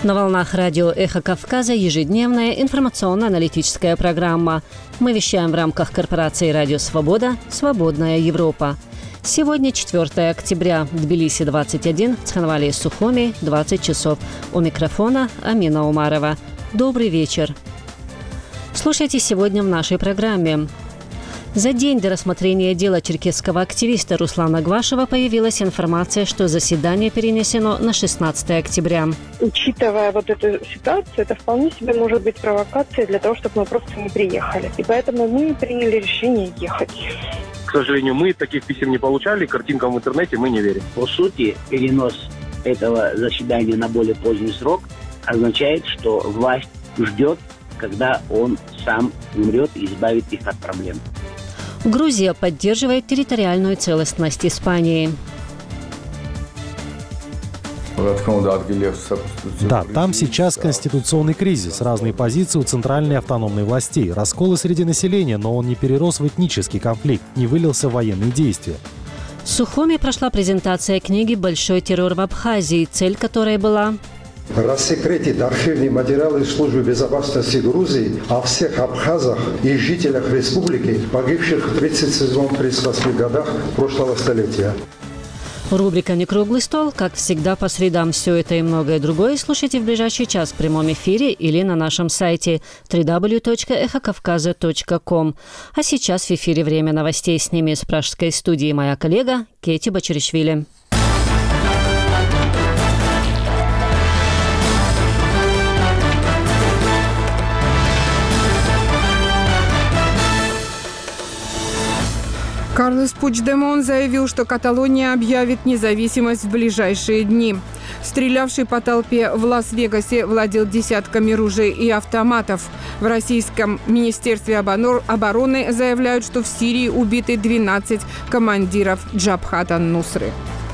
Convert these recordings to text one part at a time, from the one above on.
На волнах радио «Эхо Кавказа» ежедневная информационно-аналитическая программа. Мы вещаем в рамках корпорации «Радио Свобода. Свободная Европа». Сегодня 4 октября. Тбилиси 21, Цхинвали и Сухуми 20 часов. У микрофона Амина Умарова. Добрый вечер. Слушайте сегодня в нашей программе. За день до рассмотрения дела черкесского активиста Руслана Гвашева появилась информация, что заседание перенесено на 16 октября. Учитывая вот эту ситуацию, это вполне себе может быть провокацией для того, чтобы мы просто не приехали. И поэтому мы приняли решение ехать. К сожалению, мы таких писем не получали, картинкам в интернете мы не верим. По сути, перенос этого заседания на более поздний срок означает, что власть ждет, когда он сам умрет и избавит их от проблем. Грузия поддерживает территориальную целостность Испании. Да, там сейчас конституционный кризис, разные позиции у центральной автономной властей, расколы среди населения, но он не перерос в этнический конфликт, не вылился в военные действия. В Сухуми прошла презентация книги «Большой террор в Абхазии», цель которой была рассекретить архивные материалы Службы безопасности Грузии о всех абхазах и жителях республики, погибших в 1937-1938 годах прошлого столетия. Рубрика «Не круглый стол», как всегда, по средам. Все это и многое другое слушайте в ближайший час в прямом эфире или на нашем сайте www.ekhokavkaza.com. А сейчас в эфире время новостей. С ними из пражской студии моя коллега Кети Бачаришвили. Карлес Пучдемон заявил, что Каталония объявит независимость в ближайшие дни. Стрелявший по толпе в Лас-Вегасе владел десятками ружей и автоматов. В российском Министерстве обороны заявляют, что в Сирии убиты 12 командиров Джабхат ан-Нусры.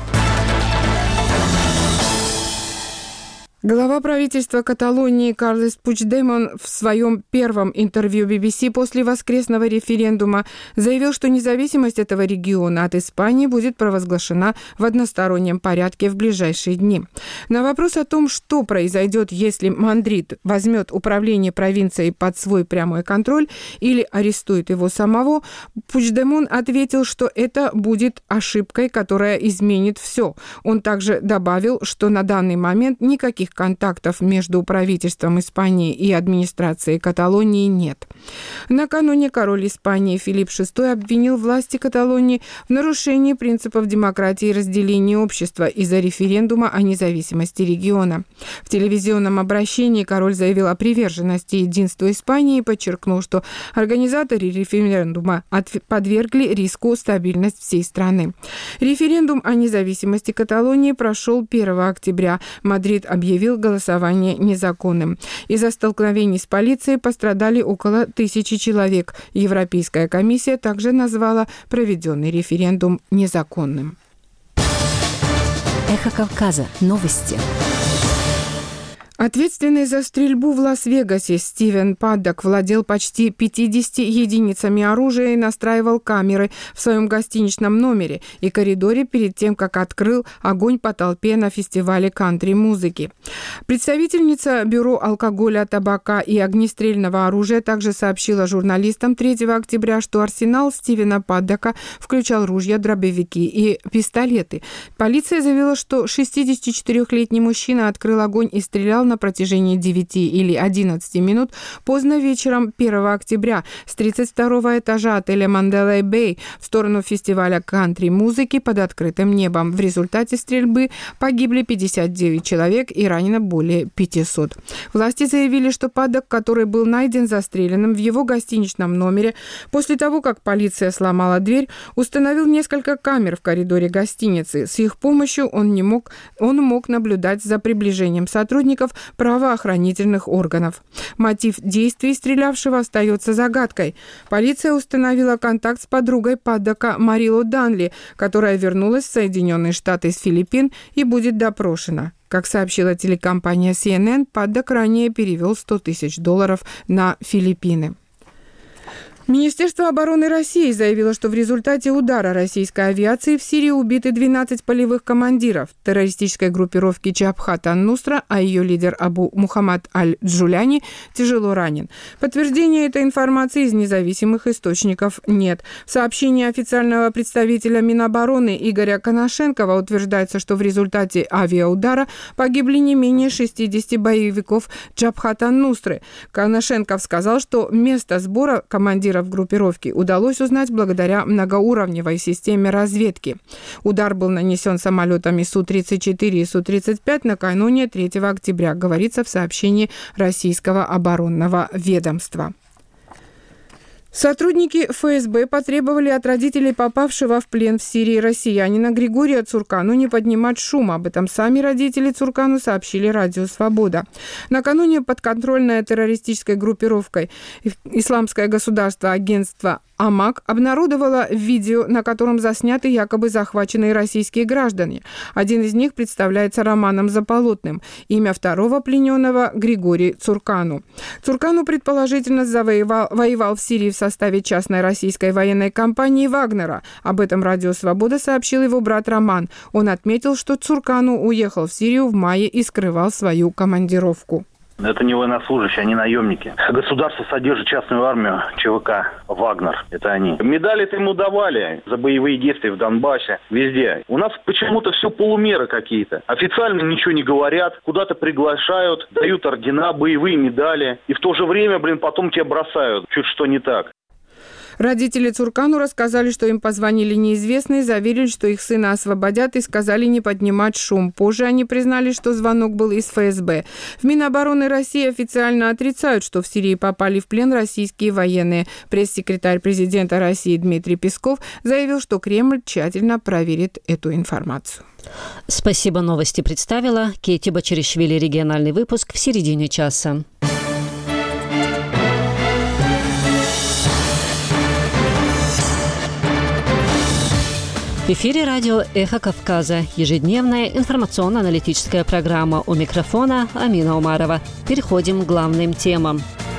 Глава правительства Каталонии Карлес Пучдемон в своем первом интервью BBC после воскресного референдума заявил, что независимость этого региона от Испании будет провозглашена в одностороннем порядке в ближайшие дни. На вопрос о том, что произойдет, если Мадрид возьмет управление провинцией под свой прямой контроль или арестует его самого, Пучдемон ответил, что это будет ошибкой, которая изменит все. Он также добавил, что на данный момент никаких контактов между правительством Испании и администрацией Каталонии нет. Накануне король Испании Филипп VI обвинил власти Каталонии в нарушении принципов демократии и разделения общества из-за референдума о независимости региона. В телевизионном обращении король заявил о приверженности единству Испании и подчеркнул, что организаторы референдума подвергли риску стабильность всей страны. Референдум о независимости Каталонии прошел 1 октября. Мадрид объявил голосование незаконным. Из-за столкновений с полицией пострадали около 1000 человек. Европейская комиссия также назвала проведенный референдум незаконным. Эхо Кавказа. Новости. Ответственный за стрельбу в Лас-Вегасе Стивен Паддок владел почти 50 единицами оружия и настраивал камеры в своем гостиничном номере и коридоре перед тем, как открыл огонь по толпе на фестивале кантри-музыки. Представительница Бюро алкоголя, табака и огнестрельного оружия также сообщила журналистам 3 октября, что арсенал Стивена Паддока включал ружья, дробовики и пистолеты. Полиция заявила, что 64-летний мужчина открыл огонь и стрелял на протяжении 9 или 11 минут поздно вечером 1 октября с 32-го этажа отеля Mandalay Bay в сторону фестиваля кантри-музыки под открытым небом. В результате стрельбы погибли 59 человек и ранено более 500. Власти заявили, что Паддок, который был найден застреленным в его гостиничном номере, после того, как полиция сломала дверь, установил несколько камер в коридоре гостиницы. С их помощью он мог наблюдать за приближением сотрудников правоохранительных органов. Мотив действий стрелявшего остается загадкой. Полиция установила контакт с подругой Паддока Марило Данли, которая вернулась в Соединенные Штаты из Филиппин и будет допрошена. Как сообщила телекомпания CNN, Паддок ранее перевел $100 000 на Филиппины. Министерство обороны России заявило, что в результате удара российской авиации в Сирии убиты 12 полевых командиров террористической группировки Джабхат ан-Нусра, а ее лидер Абу Мухаммад аль-Джуляни тяжело ранен. Подтверждения этой информации из независимых источников нет. В сообщении официального представителя Минобороны Игоря Коношенкова утверждается, что в результате авиаудара погибли не менее 60 боевиков Джабхат ан-Нусры. Коношенков сказал, что место сбора командиров группировки удалось узнать благодаря многоуровневой системе разведки. Удар был нанесен самолетами Су-34 и Су-35 накануне 3 октября, говорится в сообщении российского оборонного ведомства. Сотрудники ФСБ потребовали от родителей попавшего в плен в Сирии россиянина Григория Цуркану не поднимать шум. Об этом сами родители Цуркану сообщили Радио Свобода. Накануне подконтрольная террористической группировкой «Исламское государство» агентство АМАК обнародовала видео, на котором засняты якобы захваченные российские граждане. Один из них представляется Романом Заполотным. Имя второго плененного – Григорий Цуркану. Цуркану, предположительно, воевал в Сирии в составе частной российской военной компании «Вагнера». Об этом Радио Свобода сообщил его брат Роман. Он отметил, что Цуркану уехал в Сирию в мае и скрывал свою командировку. Это не военнослужащие, они наемники. Государство содержит частную армию ЧВК «Вагнер». Это они. Медали-то ему давали за боевые действия в Донбассе, везде. У нас почему-то все полумеры какие-то. Официально ничего не говорят, куда-то приглашают, дают ордена, боевые медали. И в то же время, потом тебя бросают. Чуть что не так. Родители Цуркану рассказали, что им позвонили неизвестные, заверили, что их сына освободят и сказали не поднимать шум. Позже они признали, что звонок был из ФСБ. В Минобороны России официально отрицают, что в Сирии попали в плен российские военные. Пресс-секретарь президента России Дмитрий Песков заявил, что Кремль тщательно проверит эту информацию. Спасибо, новости представила Кейти Бачаришвили. Региональный выпуск в середине часа. В эфире радио «Эхо Кавказа». Ежедневная информационно-аналитическая программа. У микрофона Амина Умарова. Переходим к главным темам.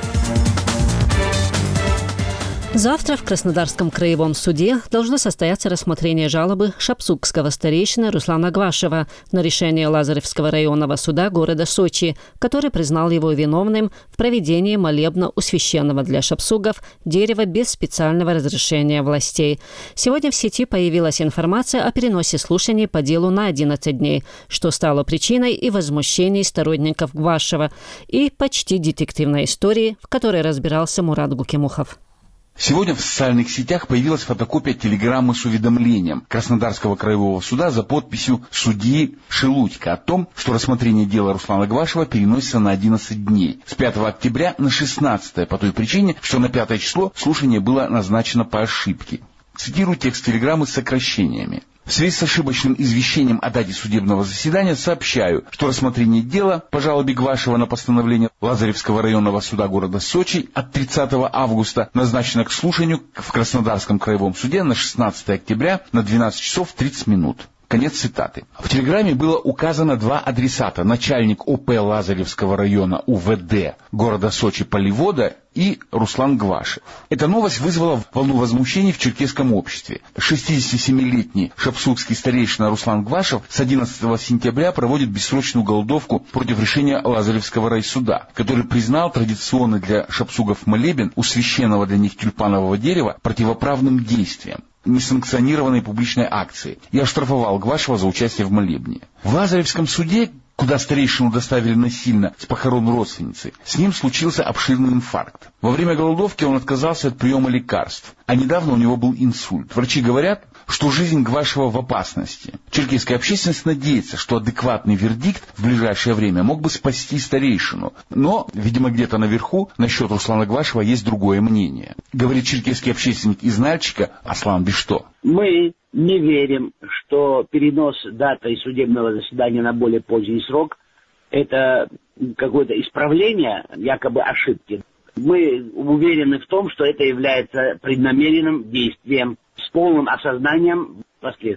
Завтра в Краснодарском краевом суде должно состояться рассмотрение жалобы шапсукского старейшины Руслана Гвашева на решение Лазаревского районного суда города Сочи, который признал его виновным в проведении молебна у священного для шапсугов дерева без специального разрешения властей. Сегодня в сети появилась информация о переносе слушаний по делу на 11 дней, что стало причиной и возмущений сторонников Гвашева, и почти детективной истории, в которой разбирался Мурат Гукимухов. Сегодня в социальных сетях появилась фотокопия телеграммы с уведомлением Краснодарского краевого суда за подписью судьи Шелудько о том, что рассмотрение дела Руслана Гвашева переносится на 11 дней. С 5 октября на 16 по той причине, что на 5 число слушание было назначено по ошибке. Цитирую текст телеграммы с сокращениями. В связи с ошибочным извещением о дате судебного заседания сообщаю, что рассмотрение дела по жалобе Гвашева на постановление Лазаревского районного суда города Сочи от 30 августа назначено к слушанию в Краснодарском краевом суде на 16 октября на 12 часов 30 минут. Конец цитаты. В телеграмме было указано два адресата: начальник ОП Лазаревского района УВД города Сочи Поливода и Руслан Гвашев. Эта новость вызвала волну возмущений в черкесском обществе. 67-летний шапсукский старейшина Руслан Гвашев с 11 сентября проводит бессрочную голодовку против решения Лазаревского райсуда, который признал традиционный для шапсугов молебен у священного для них тюльпанового дерева противоправным действием, несанкционированной публичной акции, и оштрафовал Гвашева за участие в молебне. В Лазаревском суде, куда старейшину доставили насильно с похорон родственницы, с ним случился обширный инфаркт. Во время голодовки он отказался от приема лекарств, а недавно у него был инсульт. Врачи говорят, что жизнь Гвашева в опасности. Черкесская общественность надеется, что адекватный вердикт в ближайшее время мог бы спасти старейшину. Но, видимо, где-то наверху насчет Руслана Гвашева есть другое мнение. Говорит черкесский общественник из Нальчика Аслан Бишто. Мы не верим, что перенос даты судебного заседания на более поздний срок – это какое-то исправление якобы ошибки. Мы уверены в том, что это является преднамеренным действием с полным осознанием последствий.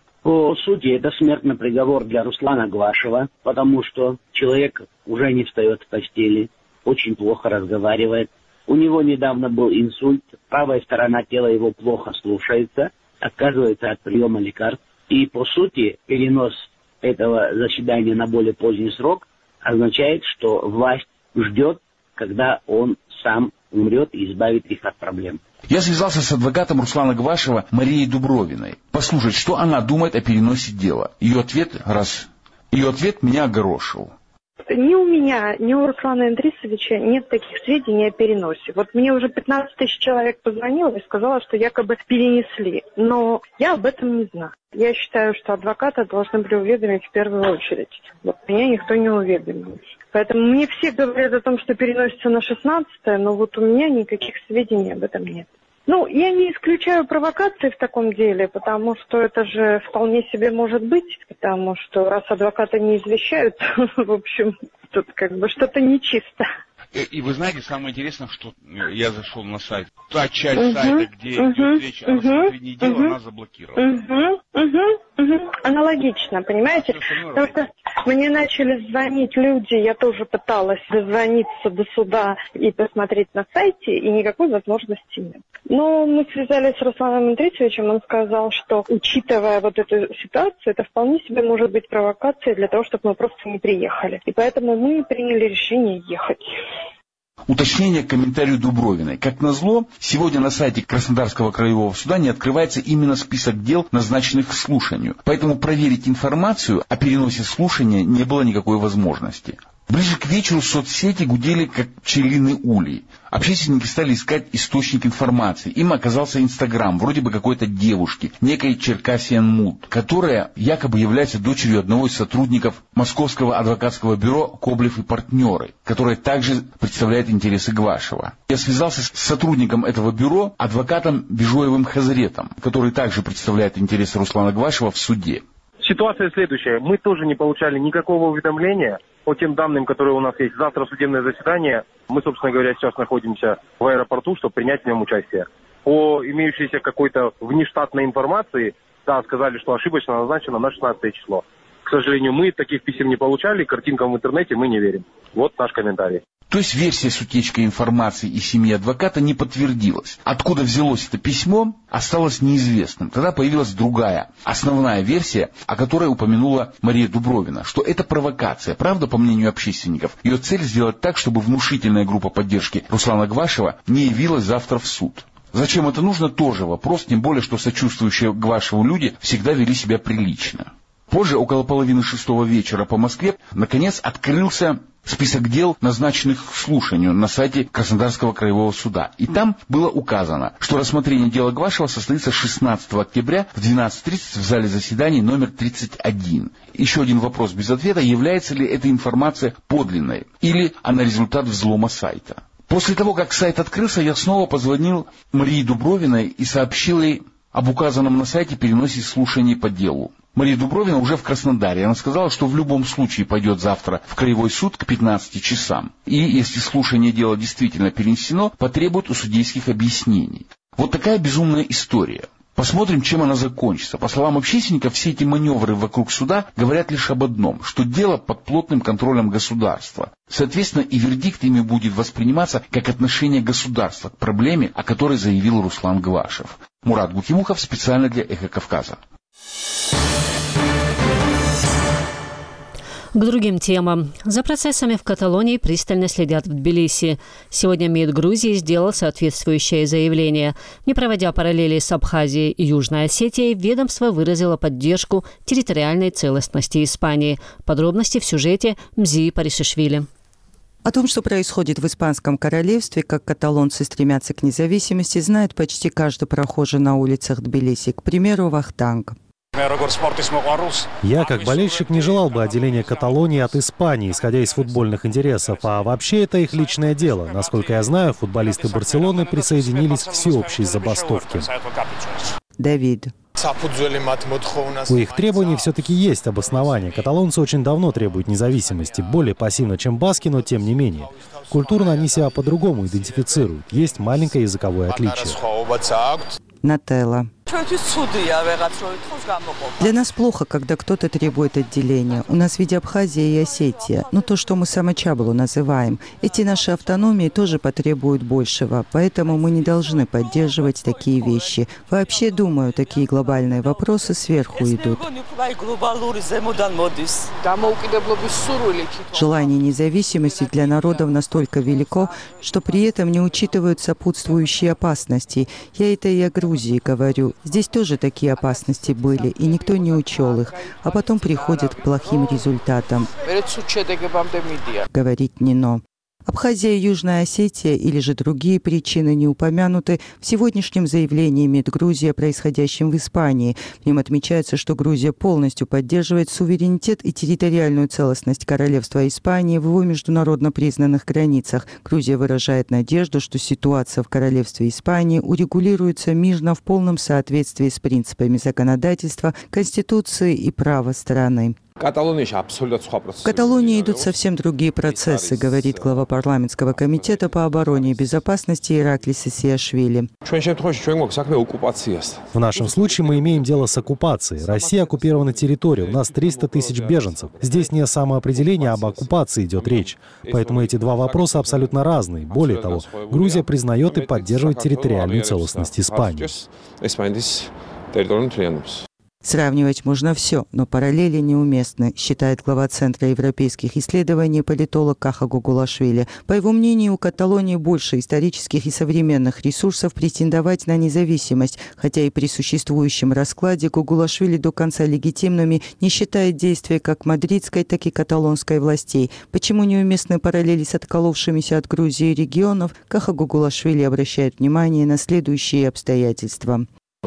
По сути, это смертный приговор для Руслана Гвашева, потому что человек уже не встает в постели, очень плохо разговаривает, У него недавно был инсульт, правая сторона тела его плохо слушается, отказывается от приема лекарств. И, по сути, перенос этого заседания на более поздний срок означает, что власть ждет, когда он сам умрет и избавит их от проблем. Я связался с адвокатом Руслана Гвашева Марией Дубровиной. Послушать, что она думает о переносе дела. Ее ответ меня огорошил. Ни у меня, ни у Руслана Индрисовича нет таких сведений о переносе. Вот мне уже 15 тысяч человек позвонило и сказала, что якобы перенесли. Но я об этом не знаю. Я считаю, что адвоката должны были уведомить в первую очередь. Вот меня никто не уведомил. Поэтому мне все говорят о том, что переносится на 16-е, но вот у меня никаких сведений об этом нет. Ну, я не исключаю провокации в таком деле, потому что это же вполне себе может быть, потому что раз адвокаты не извещают, в общем, тут как бы что-то нечисто. И вы знаете, самое интересное, что я зашел на сайт. Та часть сайта, где идет речь о рассмотрении дела, она заблокирована. Аналогично, понимаете? Только мне начали звонить люди, я тоже пыталась дозвониться до суда и посмотреть на сайте, и никакой возможности нет. Но мы связались с Русланом Индрисовичем, он сказал, что, учитывая вот эту ситуацию, это вполне себе может быть провокацией для того, чтобы мы просто не приехали. И поэтому мы приняли решение ехать. Уточнение к комментарию Дубровиной. Как назло, сегодня на сайте Краснодарского краевого суда не открывается именно список дел, назначенных к слушанию. Поэтому проверить информацию о переносе слушания не было никакой возможности. Ближе к вечеру соцсети гудели, как пчелиный улей. Общественники стали искать источник информации. Им оказался Инстаграм, вроде бы какой-то девушки, некой Черкасиан Муд, которая якобы является дочерью одного из сотрудников Московского адвокатского бюро «Коблев и партнеры», которое также представляет интересы Гвашева. Я связался с сотрудником этого бюро, адвокатом Бежоевым Хазретом, который также представляет интересы Руслана Гвашева в суде. Ситуация следующая. Мы тоже не получали никакого уведомления по тем данным, которые у нас есть. Завтра судебное заседание. Мы, собственно говоря, сейчас находимся в аэропорту, чтобы принять в нем участие. По имеющейся какой-то внештатной информации, да, сказали, что ошибочно назначено на 16 число. К сожалению, мы таких писем не получали, картинкам в интернете мы не верим. Вот наш комментарий. То есть версия с утечкой информации из семьи адвоката не подтвердилась. Откуда взялось это письмо, осталось неизвестным. Тогда появилась другая, основная версия, о которой упомянула Мария Дубровина, что это провокация. Правда, по мнению общественников, ее цель сделать так, чтобы внушительная группа поддержки Руслана Гвашева не явилась завтра в суд. Зачем это нужно, тоже вопрос, тем более, что сочувствующие Гвашеву люди всегда вели себя прилично. Позже, около 5:30 вечера по Москве, наконец открылся список дел, назначенных к слушанию на сайте Краснодарского краевого суда. И там было указано, что рассмотрение дела Гвашева состоится 16 октября в 12:30 в зале заседаний номер 31. Еще один вопрос без ответа: является ли эта информация подлинной или она результат взлома сайта? После того, как сайт открылся, я снова позвонил Марии Дубровиной и сообщил ей об указанном на сайте переносе слушаний по делу. Мария Дубровина уже в Краснодаре. Она сказала, что в любом случае пойдет завтра в краевой суд к 15 часам. И если слушание дела действительно перенесено, потребует у судейских объяснений. Вот такая безумная история. Посмотрим, чем она закончится. По словам общественников, все эти маневры вокруг суда говорят лишь об одном, что дело под плотным контролем государства. Соответственно, и вердикт ими будет восприниматься как отношение государства к проблеме, о которой заявил Руслан Гвашев. Мурат Гукимухов специально для «Эхо Кавказа». К другим темам. За процессами в Каталонии пристально следят в Тбилиси. Сегодня МИД Грузии сделал соответствующее заявление. Не проводя параллели с Абхазией и Южной Осетией, ведомство выразило поддержку территориальной целостности Испании. Подробности в сюжете Мзии Паришишвили. О том, что происходит в Испанском королевстве, как каталонцы стремятся к независимости, знает почти каждый прохожий на улицах Тбилиси. К примеру, Вахтанг. Я, как болельщик, не желал бы отделения Каталонии от Испании, исходя из футбольных интересов. А вообще это их личное дело. Насколько я знаю, футболисты Барселоны присоединились к всеобщей забастовке. Давид. У их требований все-таки есть обоснование. Каталонцы очень давно требуют независимости. Более пассивно, чем баски, но тем не менее. Культурно они себя по-другому идентифицируют. Есть маленькое языковое отличие. Нателла. Для нас плохо, когда кто-то требует отделения. У нас ведь Абхазия и Осетия, но то, что мы самочаблу называем. Эти наши автономии тоже потребуют большего, поэтому мы не должны поддерживать такие вещи. Вообще, думаю, такие глобальные вопросы сверху идут. Желание независимости для народов настолько велико, что при этом не учитывают сопутствующие опасности. Я это и о Грузии говорю. Здесь тоже такие опасности были, и никто не учел их, а потом приходят к плохим результатам, говорит Нино. Абхазия и Южная Осетия или же другие причины не упомянуты в сегодняшнем заявлении МИД Грузии о происходящем в Испании. В нем отмечается, что Грузия полностью поддерживает суверенитет и территориальную целостность Королевства Испании в его международно признанных границах. Грузия выражает надежду, что ситуация в Королевстве Испании урегулируется мирно в полном соответствии с принципами законодательства, Конституции и права страны. В Каталонии идут совсем другие процессы, говорит глава парламентского комитета по обороне и безопасности Ираклис Исиашвили. В нашем случае мы имеем дело с оккупацией. Россия оккупирована территория, у нас 300 тысяч беженцев. Здесь не о самоопределении, а об оккупации идет речь. Поэтому эти два вопроса абсолютно разные. Более того, Грузия признает и поддерживает территориальную целостность Испании. Сравнивать можно все, но параллели неуместны, считает глава Центра европейских исследований политолог Каха Гугулашвили. По его мнению, у Каталонии больше исторических и современных ресурсов претендовать на независимость, хотя и при существующем раскладе Гугулашвили до конца легитимными не считает действия как мадридской, так и каталонской властей. Почему неуместны параллели с отколовшимися от Грузии регионов, Каха Гугулашвили обращает внимание на следующие обстоятельства.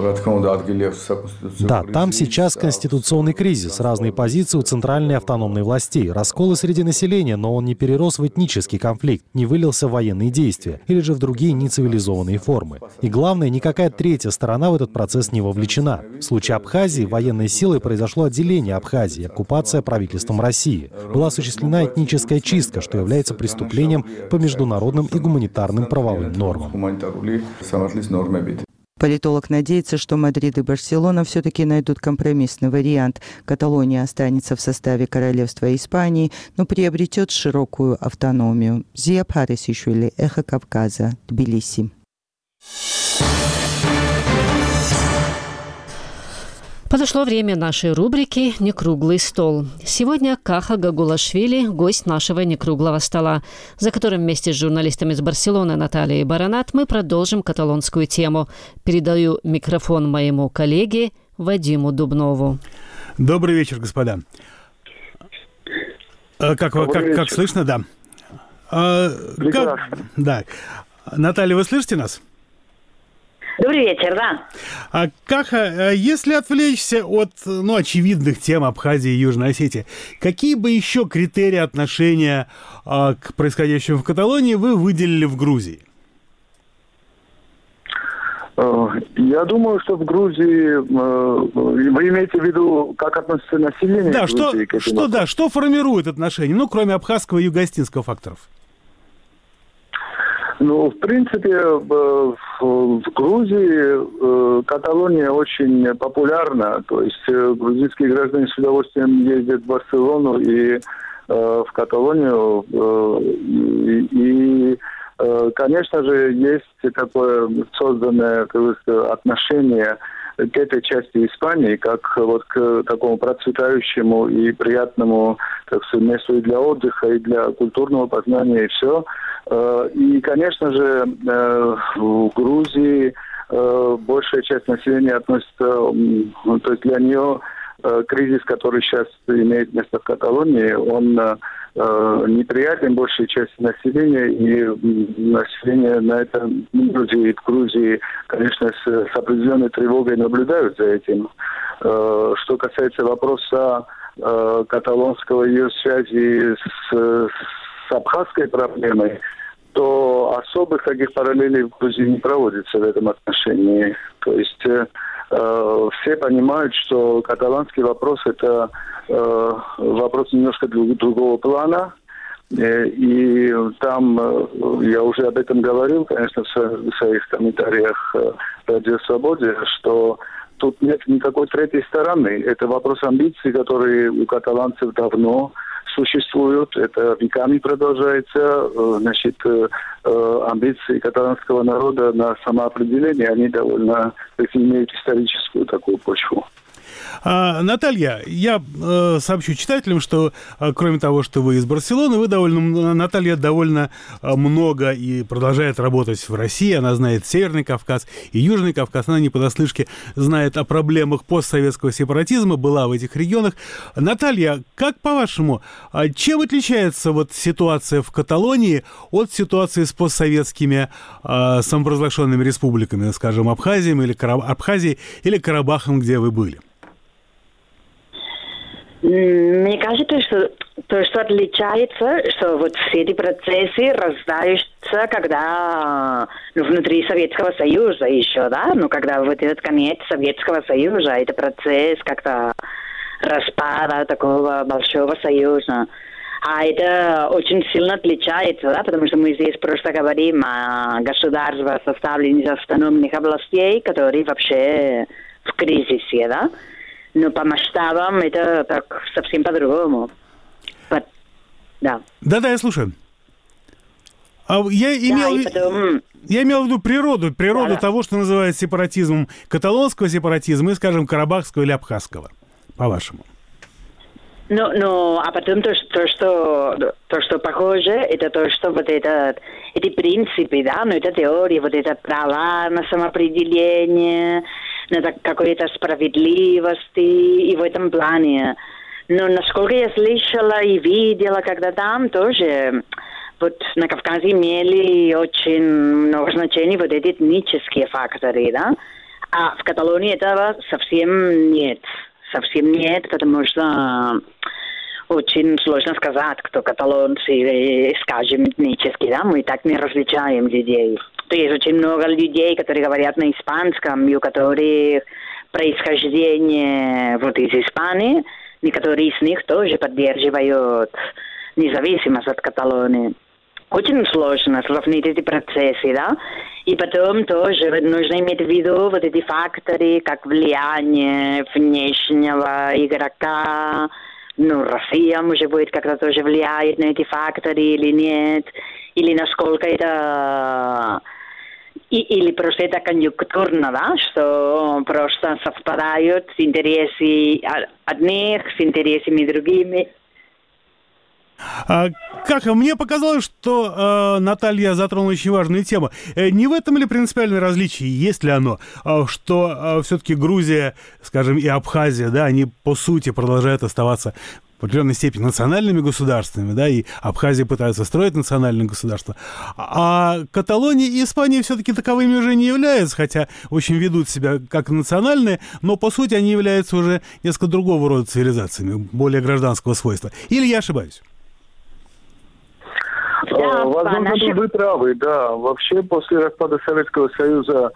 Да, там сейчас конституционный кризис, разные позиции у центральной автономной властей, расколы среди населения, но он не перерос в этнический конфликт, не вылился в военные действия или же в другие нецивилизованные формы. И главное, никакая третья сторона в этот процесс не вовлечена. В случае Абхазии военной силой произошло отделение Абхазии, оккупация правительством России. Была осуществлена этническая чистка, что является преступлением по международным и гуманитарным правовым нормам. Политолог надеется, что Мадрид и Барселона все-таки найдут компромиссный вариант. Каталония останется в составе Королевства Испании, но приобретет широкую автономию. Зия Парисишвили, Эхо Кавказа, Тбилиси. Подошло время нашей рубрики «Некруглый стол». Сегодня Каха Гугулашвили – гость нашего некруглого стола, за которым вместе с журналистами из Барселоны Натальей Баранат мы продолжим каталонскую тему. Передаю микрофон моему коллеге Вадиму Дубнову. Добрый вечер, господа. Как слышно, да? Прекрасно. Да. Наталья, вы слышите нас? Добрый вечер, да. Каха, если отвлечься от очевидных тем Абхазии и Южной Осетии, какие бы еще критерии отношения к происходящему в Каталонии вы выделили в Грузии? Я думаю, что в Грузии, вы имеете в виду, как относится население да, Грузии к этому? Что формирует отношения, кроме абхазского и юго-осетинского факторов? В принципе, в Грузии Каталония очень популярна. То есть грузинские граждане с удовольствием ездят в Барселону и в Каталонию. И конечно же, есть такое созданное отношение к этой части Испании, как к такому процветающему и приятному, так сказать, месту и для отдыха, и для культурного познания, и все. И, конечно же, в Грузии большая часть населения относится, то есть для нее кризис, который сейчас имеет место в Каталонии, он неприятен большей части населения, и население на этом в Грузии, конечно, с определенной тревогой наблюдают за этим. Что касается вопроса каталонского ее связи с абхазской проблемой, то особых таких параллелей в Грузии не проводится в этом отношении. То есть все понимают, что каталанский вопрос – это вопрос немножко другого плана. И там, я уже об этом говорил, конечно, в своих комментариях Радио Свободе, что тут нет никакой третьей стороны. Это вопрос амбиций, которые у каталанцев давно существуют. Это веками продолжается. Значит, амбиции каталанского народа на самоопределение, они довольно имеют историческую такую почву. Наталья, я сообщу читателям, что кроме того, что вы из Барселоны, Наталья довольно много и продолжает работать в России. Она знает Северный Кавказ и Южный Кавказ. Она не понаслышке знает о проблемах постсоветского сепаратизма, была в этих регионах. Наталья, как по-вашему, чем отличается вот ситуация в Каталонии от ситуации с постсоветскими самопровозглашенными республиками, скажем, Абхазией или Карабахом, где вы были? Мне кажется, что то, что отличается, что вот все эти процессы рождаются, когда внутри Советского Союза еще, да, когда вот этот конец Советского Союза, это процесс как-то распада такого большого союза. А это очень сильно отличается, да, потому что мы здесь просто говорим о государстве, составленном из автономных областей, которые вообще в кризисе, да. Но по масштабам это так совсем по-другому. Да. Да, я слушаю. Я имел в виду природу того, что называют сепаратизмом, каталонского сепаратизма и, скажем, карабахского или абхазского, по-вашему. А потом то, что похоже, это то, что вот эти принципы, да, это теория, вот это права на самоопределение, на какой-то справедливости и в этом плане. Но насколько я слышала и видела, когда там тоже вот на Кавказе имели очень много значений вот эти этнические факторы, да, а в Каталонии этого совсем нет. Совсем нет, потому что очень сложно сказать, кто каталонцы, скажем, этнически, да, мы так не различаем людей. То есть очень много людей, которые говорят на испанском, и у которых происхождение вот из Испании, некоторые из них тоже поддерживают независимость от Каталонии. Очень сложно сравнить эти процессы, да. И потом тоже нужно иметь в виду вот эти факторы, как влияние внешнего игрока. Россия, может быть, как-то тоже влияет на эти факторы или нет. Или насколько это... Или просто это конъюнктурно, да, что просто совпадают интересы одних с интересами другими. Мне показалось, что Наталья затронула очень важную тему. Не в этом ли принципиальное различие, есть ли оно, что все-таки Грузия, скажем, и Абхазия, да, они по сути продолжают оставаться в определенной степени национальными государствами, да, и Абхазия пытается строить национальное государство, а Каталония и Испания все-таки таковыми уже не являются, хотя очень ведут себя как национальные, но по сути они являются уже несколько другого рода цивилизациями, более гражданского свойства. Или я ошибаюсь? Возможно, вы правы, да. Вообще, после распада Советского Союза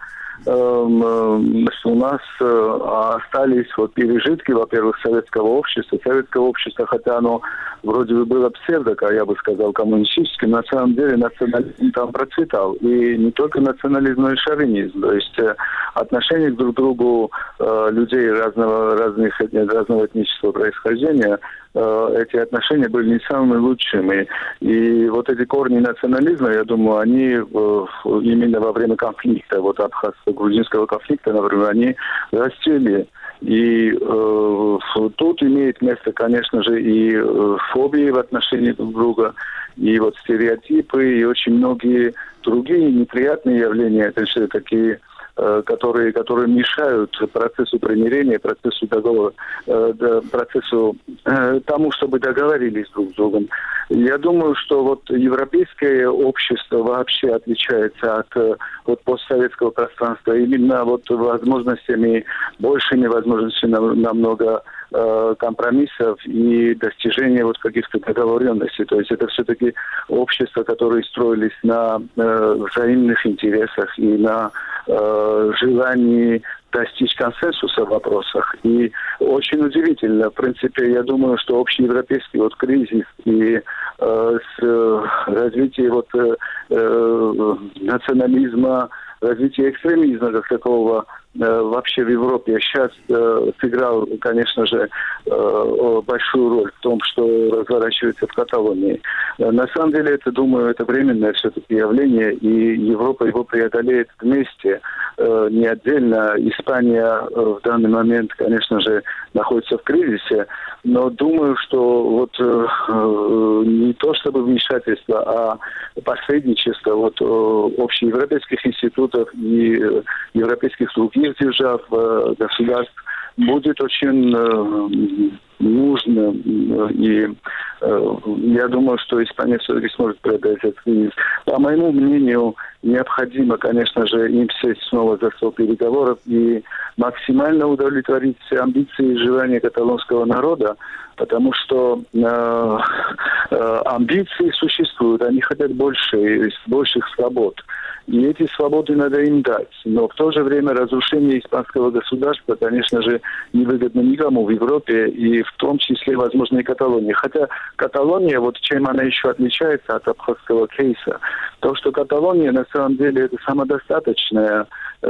у нас остались пережитки, во-первых, советского общества. Советское общество, хотя оно вроде бы было я бы сказал, коммунистическим, на самом деле национализм там процветал. И не только национализм, но и шовинизм. То есть отношение друг к другу людей разного этнического происхождения, эти отношения были не самыми лучшими. И вот эти корни национализма, я думаю, они именно во время конфликта, абхазско-грузинского конфликта, например, они расцвели. И тут имеет место, конечно же, и фобии в отношении друг друга, и стереотипы, и очень многие другие неприятные явления, это же такие, которые мешают процессу примирения, процессу договора, процессу тому, чтобы договорились друг с другом. Я думаю, что европейское общество вообще отличается от постсоветского пространства именно большими возможностями намного компромиссов и достижения каких-то договоренностей. То есть это все-таки общества, которые строились на взаимных интересах и на желании достичь консенсуса в вопросах. И очень удивительно, в принципе, я думаю, что общеевропейский кризис и развитие национализма, развитие экстремизма как такового вообще в Европе сейчас сыграл, конечно же, большую роль в том, что разворачивается в Каталонии. На самом деле, это, думаю, это временное все-таки явление, и Европа его преодолеет вместе, не отдельно. Испания в данный момент, конечно же, находится в кризисе, но думаю, что вот не то чтобы вмешательство, а посредничество вот общеевропейских институтов и европейских других держав, государств будет очень нужным. И я думаю, что Испания все-таки сможет преодолеть этот кризис. По моему мнению, необходимо, конечно же, им сесть снова за стол переговоров и максимально удовлетворить все амбиции и желания каталонского народа, потому что амбиции существуют, они хотят больших свобод. И эти свободы надо им дать. Но в то же время разрушение испанского государства, конечно же, невыгодно никому в Европе, и в том числе, возможно, и Каталонии. Хотя Каталония, вот чем она еще отличается от абхазского кейса, то, что Каталония на самом деле это самодостаточный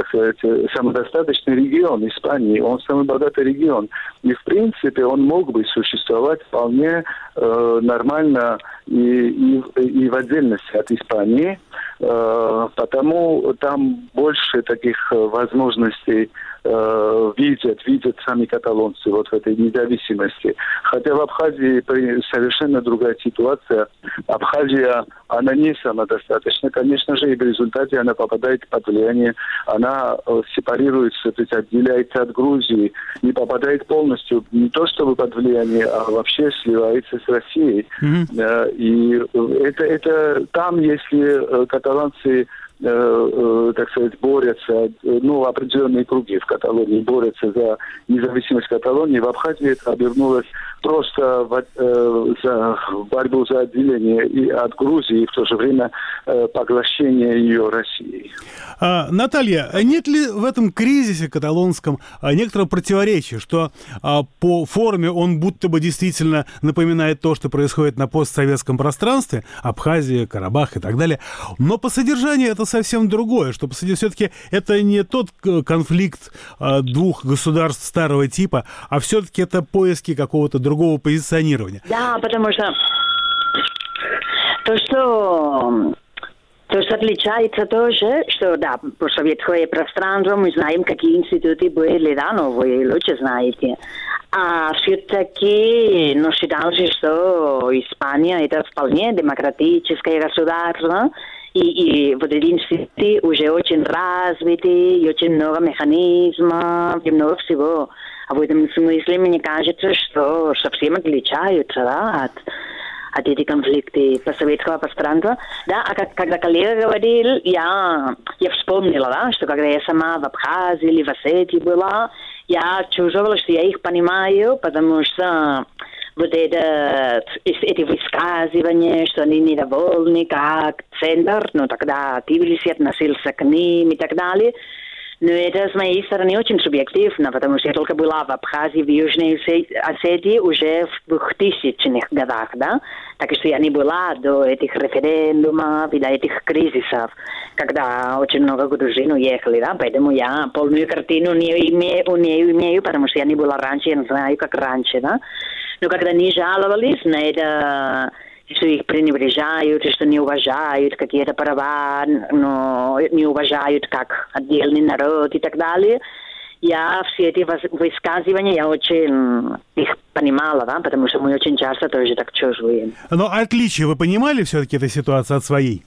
регион Испании, он самый богатый регион. И в принципе он мог бы существовать вполне нормально и в отдельности от Испании, потому там больше таких возможностей видят сами каталонцы вот в этой независимости. Хотя в Абхазии совершенно другая ситуация. Абхазия, она не самодостаточна, конечно же, и в результате она попадает под влияние, она сепарируется, то есть отделяется от Грузии, не попадает полностью, не то чтобы под влияние, а вообще сливается с Россией. И это там, если каталонцы так сказать, борются, определенные круги в Каталонии борются за независимость Каталонии, в Абхазии это обернулось просто в борьбу за отделение и от Грузии, и в то же время поглощение ее Россией. Наталья, нет ли в этом кризисе каталонском некоторого противоречия, что по форме он будто бы действительно напоминает то, что происходит на постсоветском пространстве, Абхазия, Карабах и так далее, но по содержанию это совсем другое, что все-таки это не тот конфликт двух государств старого типа, а все-таки это поиски какого-то другого позиционирования. Да, потому что то, что отличается тоже, что, да, по советское пространство мы знаем, какие институты были, да, но вы лучше знаете. А все-таки, считалось, что Испания это вполне демократическое государство, и вот эти институты уже очень развиты, и очень много механизмов, и много всего. А в этом смысле, мне кажется, что совсем отличаются, да, от этих конфликтов постсоветского пространства. Да, а когда коллега говорил, я вспомнила, да, что когда я сама в Абхазии или в Осетии была, я чувствовала, что я их понимаю, потому что вот эти высказывания, что они недовольны, как центр, тогда Тбилиси относился к ним и так далее. Но это с моей стороны очень субъективно, потому что я только была в Абхазии, в Южной Осетии уже в 2000-х годах, да? Так что я не была до этих референдумов и до этих кризисов, когда очень много грузин уехали, да? Поэтому я полную картину не имею, потому что я не была раньше, я не знаю, как раньше, да? Но когда они жаловались на это, что их пренебрежают, что не уважают какие-то права, но не уважают как отдельный народ и так далее, я все эти высказывания, я очень их понимала, да, потому что мы очень часто тоже так чувствуем. Но отличие вы понимали все-таки этой ситуации от своей?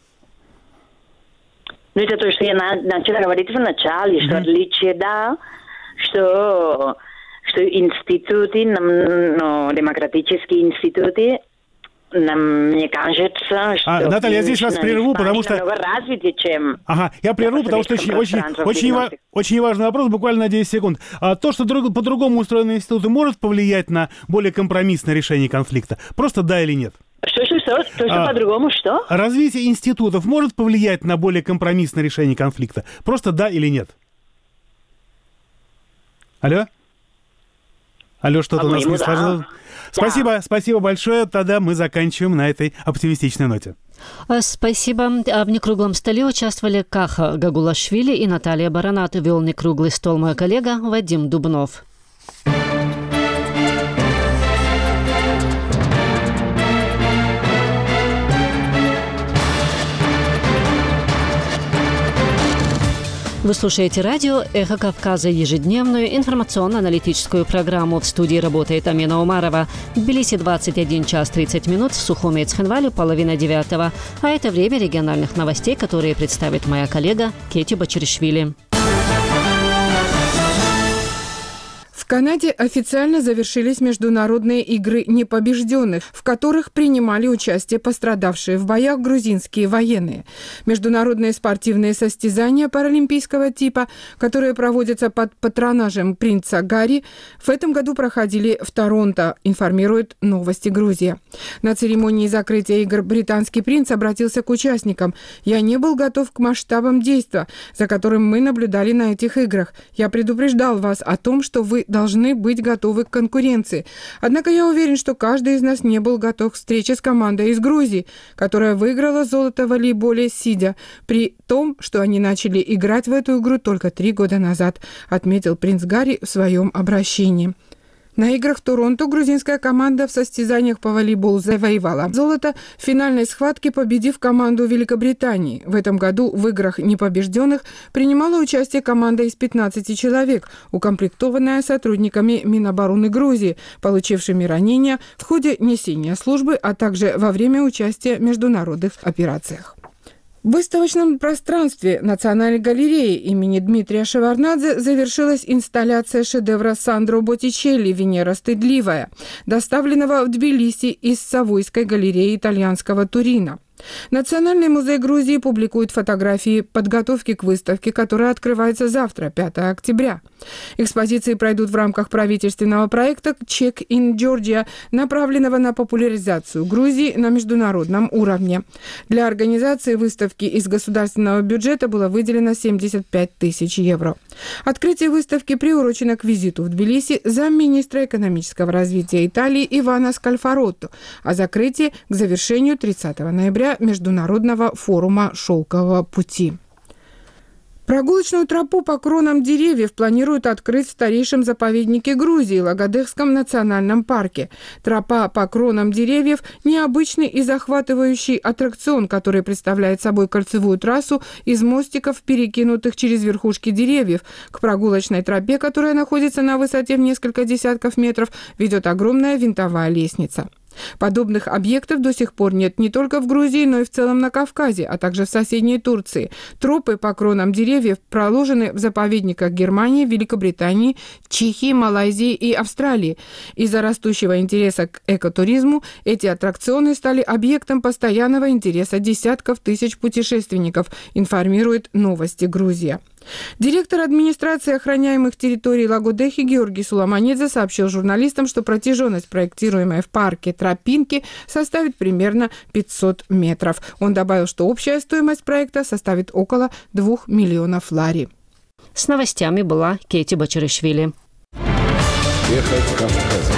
Это то, что я начала говорить в начале, что отличие, да, что институты, демократические институты, мне кажется, что... Наталья, я здесь вас прерву, потому что... намного развитее, чем... Ага, я прерву, потому что очень важный вопрос, буквально на 10 секунд. То, что по-другому устроены институты, может повлиять на более компромиссное решение конфликта? Просто да или нет? Что? То, что по-другому что? Развитие институтов может повлиять на более компромиссное решение конфликта? Просто да или нет? Алло? Алло, что-то у нас не сложилось. Да. Спасибо большое. Тогда мы заканчиваем на этой оптимистичной ноте. Спасибо. В некруглом столе участвовали Каха Гагулашвили и Наталья Баранат. Вел некруглый стол мой коллега Вадим Дубнов. Вы слушаете радио «Эхо Кавказа», ежедневную информационно-аналитическую программу. В студии работает Амина Умарова. В Тбилиси 21 час 30 минут, в Сухуме и Цхинвале 8:30. А это время региональных новостей, которые представит моя коллега Кети Бачеришвили. В Канаде официально завершились международные игры непобежденных, в которых принимали участие пострадавшие в боях грузинские военные. Международные спортивные состязания паралимпийского типа, которые проводятся под патронажем принца Гарри, в этом году проходили в Торонто, информирует «Новости Грузия». На церемонии закрытия игр британский принц обратился к участникам: «Я не был готов к масштабам действа, за которым мы наблюдали на этих играх. Я предупреждал вас о том, что вы должны быть готовы к конкуренции. Однако я уверен, что каждый из нас не был готов к встрече с командой из Грузии, которая выиграла золото в волейболе сидя, при том, что они начали играть в эту игру только 3 года назад», отметил принц Гарри в своем обращении. На играх в Торонто грузинская команда в состязаниях по волейболу завоевала золото в финальной схватке, победив команду Великобритании. В этом году в играх непобежденных принимала участие команда из 15 человек, укомплектованная сотрудниками Минобороны Грузии, получившими ранения в ходе несения службы, а также во время участия в международных операциях. В выставочном пространстве Национальной галереи имени Дмитрия Шеварднадзе завершилась инсталляция шедевра Сандро Боттичелли «Венера стыдливая», доставленного в Тбилиси из Савойской галереи итальянского Турина. Национальный музей Грузии публикует фотографии подготовки к выставке, которая открывается завтра, 5 октября. Экспозиции пройдут в рамках правительственного проекта «Check in Georgia», направленного на популяризацию Грузии на международном уровне. Для организации выставки из государственного бюджета было выделено 75 тысяч евро. Открытие выставки приурочено к визиту в Тбилиси замминистра экономического развития Италии Ивана Скальфаротто, а закрытие к завершению 30 ноября Международного форума «Шелкового пути». Прогулочную тропу по кронам деревьев планируют открыть в старейшем заповеднике Грузии, Лагодехском национальном парке. Тропа по кронам деревьев – необычный и захватывающий аттракцион, который представляет собой кольцевую трассу из мостиков, перекинутых через верхушки деревьев. К прогулочной тропе, которая находится на высоте в несколько десятков метров, ведет огромная винтовая лестница. Подобных объектов до сих пор нет не только в Грузии, но и в целом на Кавказе, а также в соседней Турции. Тропы по кронам деревьев проложены в заповедниках Германии, Великобритании, Чехии, Малайзии и Австралии. Из-за растущего интереса к экотуризму эти аттракционы стали объектом постоянного интереса десятков тысяч путешественников, информирует «Новости Грузия». Директор администрации охраняемых территорий Лагодехи Георгий Суламанидзе сообщил журналистам, что протяженность проектируемой в парке тропинки составит примерно 500 метров. Он добавил, что общая стоимость проекта составит около 2 миллионов лари. С новостями была Кети Бачеришвили. Эхо Кавказа.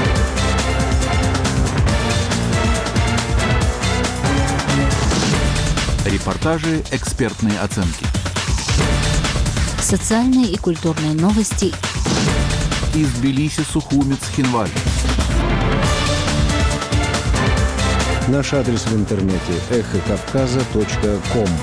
Репортажи, экспертные оценки. Социальные и культурные новости из Тбилиси, Сухуми, Цхинвале. Наш адрес в интернете эхокавказа.ком.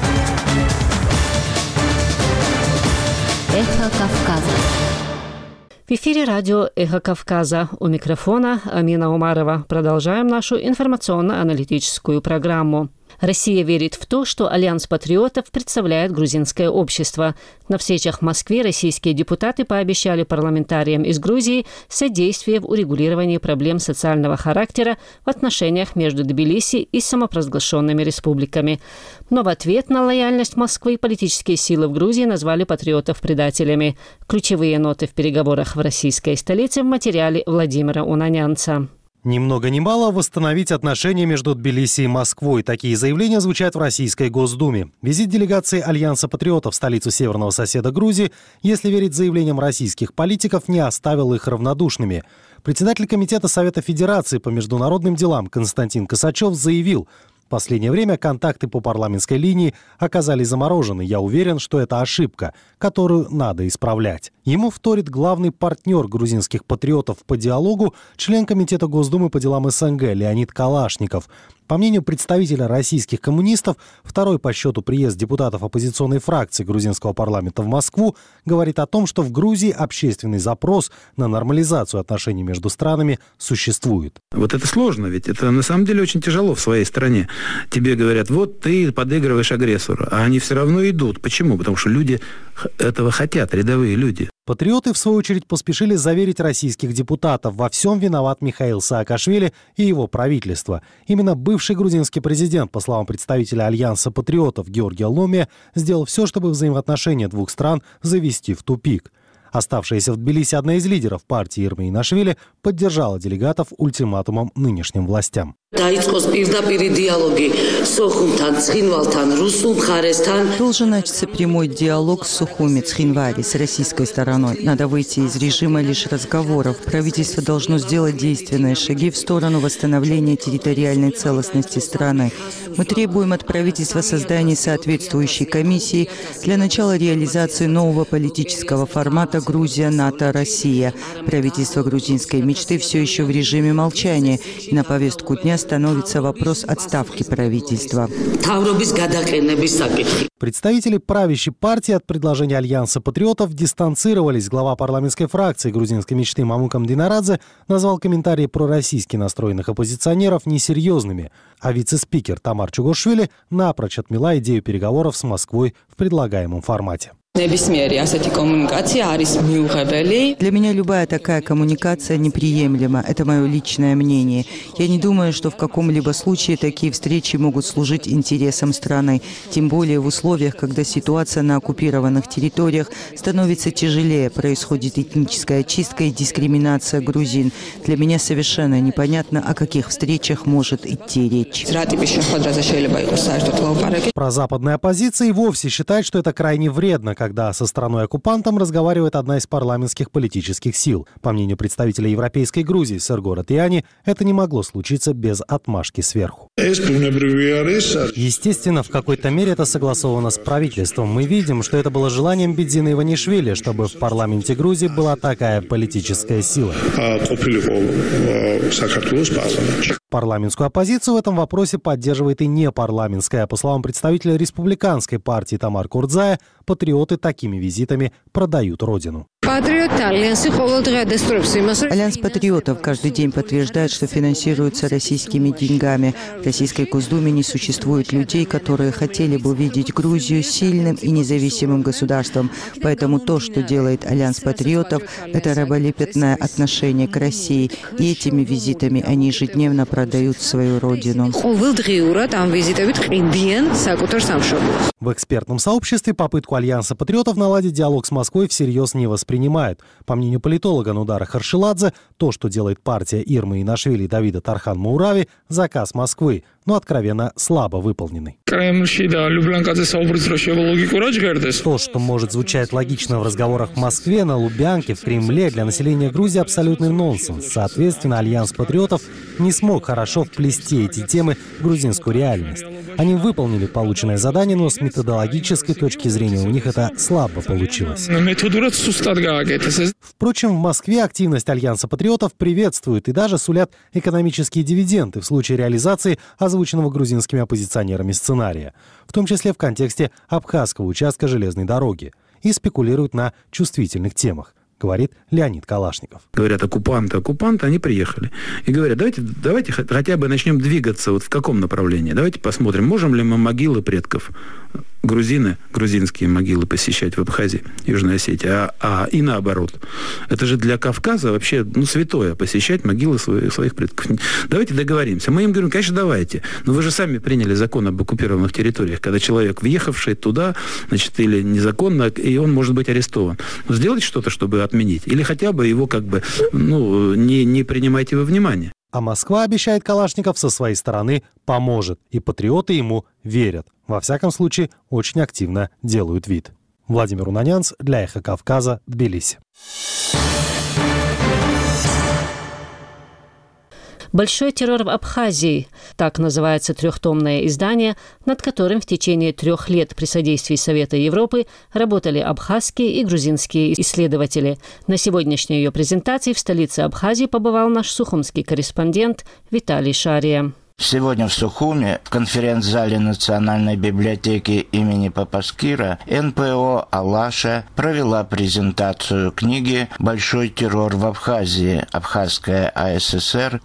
Эхо Кавказа. В эфире радио «Эхо Кавказа». У микрофона Амина Умарова. Продолжаем нашу информационно-аналитическую программу. Россия верит в то, что Альянс патриотов представляет грузинское общество. На встречах в Москве российские депутаты пообещали парламентариям из Грузии содействие в урегулировании проблем социального характера в отношениях между Тбилиси и самопровозглашенными республиками. Но в ответ на лояльность Москвы политические силы в Грузии назвали патриотов предателями. Ключевые ноты в переговорах в российской столице в материале Владимира Унанянца. Ни много ни мало восстановить отношения между Тбилиси и Москвой. Такие заявления звучат в Российской Госдуме. Визит делегации Альянса патриотов в столицу северного соседа Грузии, если верить заявлениям российских политиков, не оставил их равнодушными. Председатель Комитета Совета Федерации по международным делам Константин Косачев заявил: в последнее время контакты по парламентской линии оказались заморожены. Я уверен, что это ошибка, которую надо исправлять. Ему вторит главный партнер грузинских патриотов по диалогу, член Комитета Госдумы по делам СНГ Леонид Калашников. По мнению представителя российских коммунистов, второй по счету приезд депутатов оппозиционной фракции грузинского парламента в Москву говорит о том, что в Грузии общественный запрос на нормализацию отношений между странами существует. Вот это сложно, ведь это на самом деле очень тяжело в своей стране. Тебе говорят: вот ты подыгрываешь агрессору, а они все равно идут. Почему? Потому что люди этого хотят, рядовые люди. Патриоты, в свою очередь, поспешили заверить российских депутатов: во всем виноват Михаил Саакашвили и его правительство. Именно бывший грузинский президент, по словам представителя Альянса патриотов Георгия Ломия, сделал все, чтобы взаимоотношения двух стран завести в тупик. Оставшаяся в Тбилиси одна из лидеров партии Ирма Инашвили поддержала делегатов ультиматумом нынешним властям. Должен начаться прямой диалог с Сухуми, Цхинвали, с российской стороной. Надо выйти из режима лишь разговоров. Правительство должно сделать действенные шаги в сторону восстановления территориальной целостности страны. Мы требуем от правительства создания соответствующей комиссии для начала реализации нового политического формата Грузия, НАТО, Россия. Правительство грузинской мечты все еще в режиме молчания, и на повестку дня становится вопрос отставки правительства. Представители правящей партии от предложения Альянса патриотов дистанцировались. Глава парламентской фракции грузинской мечты Мамукам Динарадзе назвал комментарии пророссийски настроенных оппозиционеров несерьезными, а вице-спикер Тамар Чугошвили напрочь отмела идею переговоров с Москвой в предлагаемом формате. Для меня любая такая коммуникация неприемлема. Это мое личное мнение. Я не думаю, что в каком-либо случае такие встречи могут служить интересам страны. Тем более в условиях, когда ситуация на оккупированных территориях становится тяжелее, происходит этническая чистка и дискриминация грузин. Для меня совершенно непонятно, о каких встречах может идти речь. Прозападная оппозиция и вовсе считает, что это крайне вредно, когда со страной-оккупантом разговаривает одна из парламентских политических сил. По мнению представителя Европейской Грузии Сергора Тиани, это не могло случиться без отмашки сверху. Естественно, в какой-то мере это согласовано с правительством. Мы видим, что это было желанием Бедзина Иванишвили, чтобы в парламенте Грузии была такая политическая сила. Парламентскую оппозицию в этом вопросе поддерживает и непарламентская. По словам представителя республиканской партии Тамар Курдзая, патриоты такими визитами продают родину. Альянс патриотов каждый день подтверждает, что финансируется российскими деньгами. В Российской Госдуме не существует людей, которые хотели бы видеть Грузию сильным и независимым государством. Поэтому то, что делает Альянс патриотов, это раболепетное отношение к России. И этими визитами они ежедневно продают свою родину. В экспертном сообществе попытку Альянса патриотов наладить диалог с Москвой всерьез не воспринимают. По мнению политолога Нудара Харшиладзе, то, что делает партия Ирмы Инашвили и Давида Тархан-Маурави, заказ Москвы, но откровенно слабо выполненный. То, что может звучать логично в разговорах в Москве, на Лубянке, в Кремле, для населения Грузии абсолютный нонсенс. Соответственно, Альянс патриотов не смог хорошо вплести эти темы в грузинскую реальность. Они выполнили полученное задание, но с методологической точки зрения у них это слабо получилось. Впрочем, в Москве активность Альянса патриотов приветствует и даже сулят экономические дивиденды в случае реализации озвученного грузинскими оппозиционерами сценария, в том числе в контексте абхазского участка железной дороги, и спекулируют на чувствительных темах, говорит Леонид Калашников. Говорят, оккупанты, они приехали. И говорят, давайте хотя бы начнем двигаться вот в каком направлении. Давайте посмотрим, можем ли мы могилы предков грузинские могилы посещать в Абхазии, Южной Осетии, и наоборот. Это же для Кавказа вообще святое, посещать могилы своих предков. Давайте договоримся. Мы им говорим, конечно, давайте. Но вы же сами приняли закон об оккупированных территориях, когда человек, въехавший туда, или незаконно, и он может быть арестован. Но сделайте что-то, чтобы отменить. Или хотя бы его не принимайте во внимание. А Москва, обещает Калашников, со своей стороны поможет. И патриоты ему верят. Во всяком случае, очень активно делают вид. Владимир Унанянц для «Эхо Кавказа», Тбилиси. «Большой террор в Абхазии» – так называется трехтомное издание, над которым в течение 3 лет при содействии Совета Европы работали абхазские и грузинские исследователи. На сегодняшней ее презентации в столице Абхазии побывал наш сухумский корреспондент Виталий Шария. Сегодня в Сухуме в конференц-зале Национальной библиотеки имени Папаскира НПО «Алаша» провела презентацию книги «Большой террор в Абхазии. Абхазская АССР.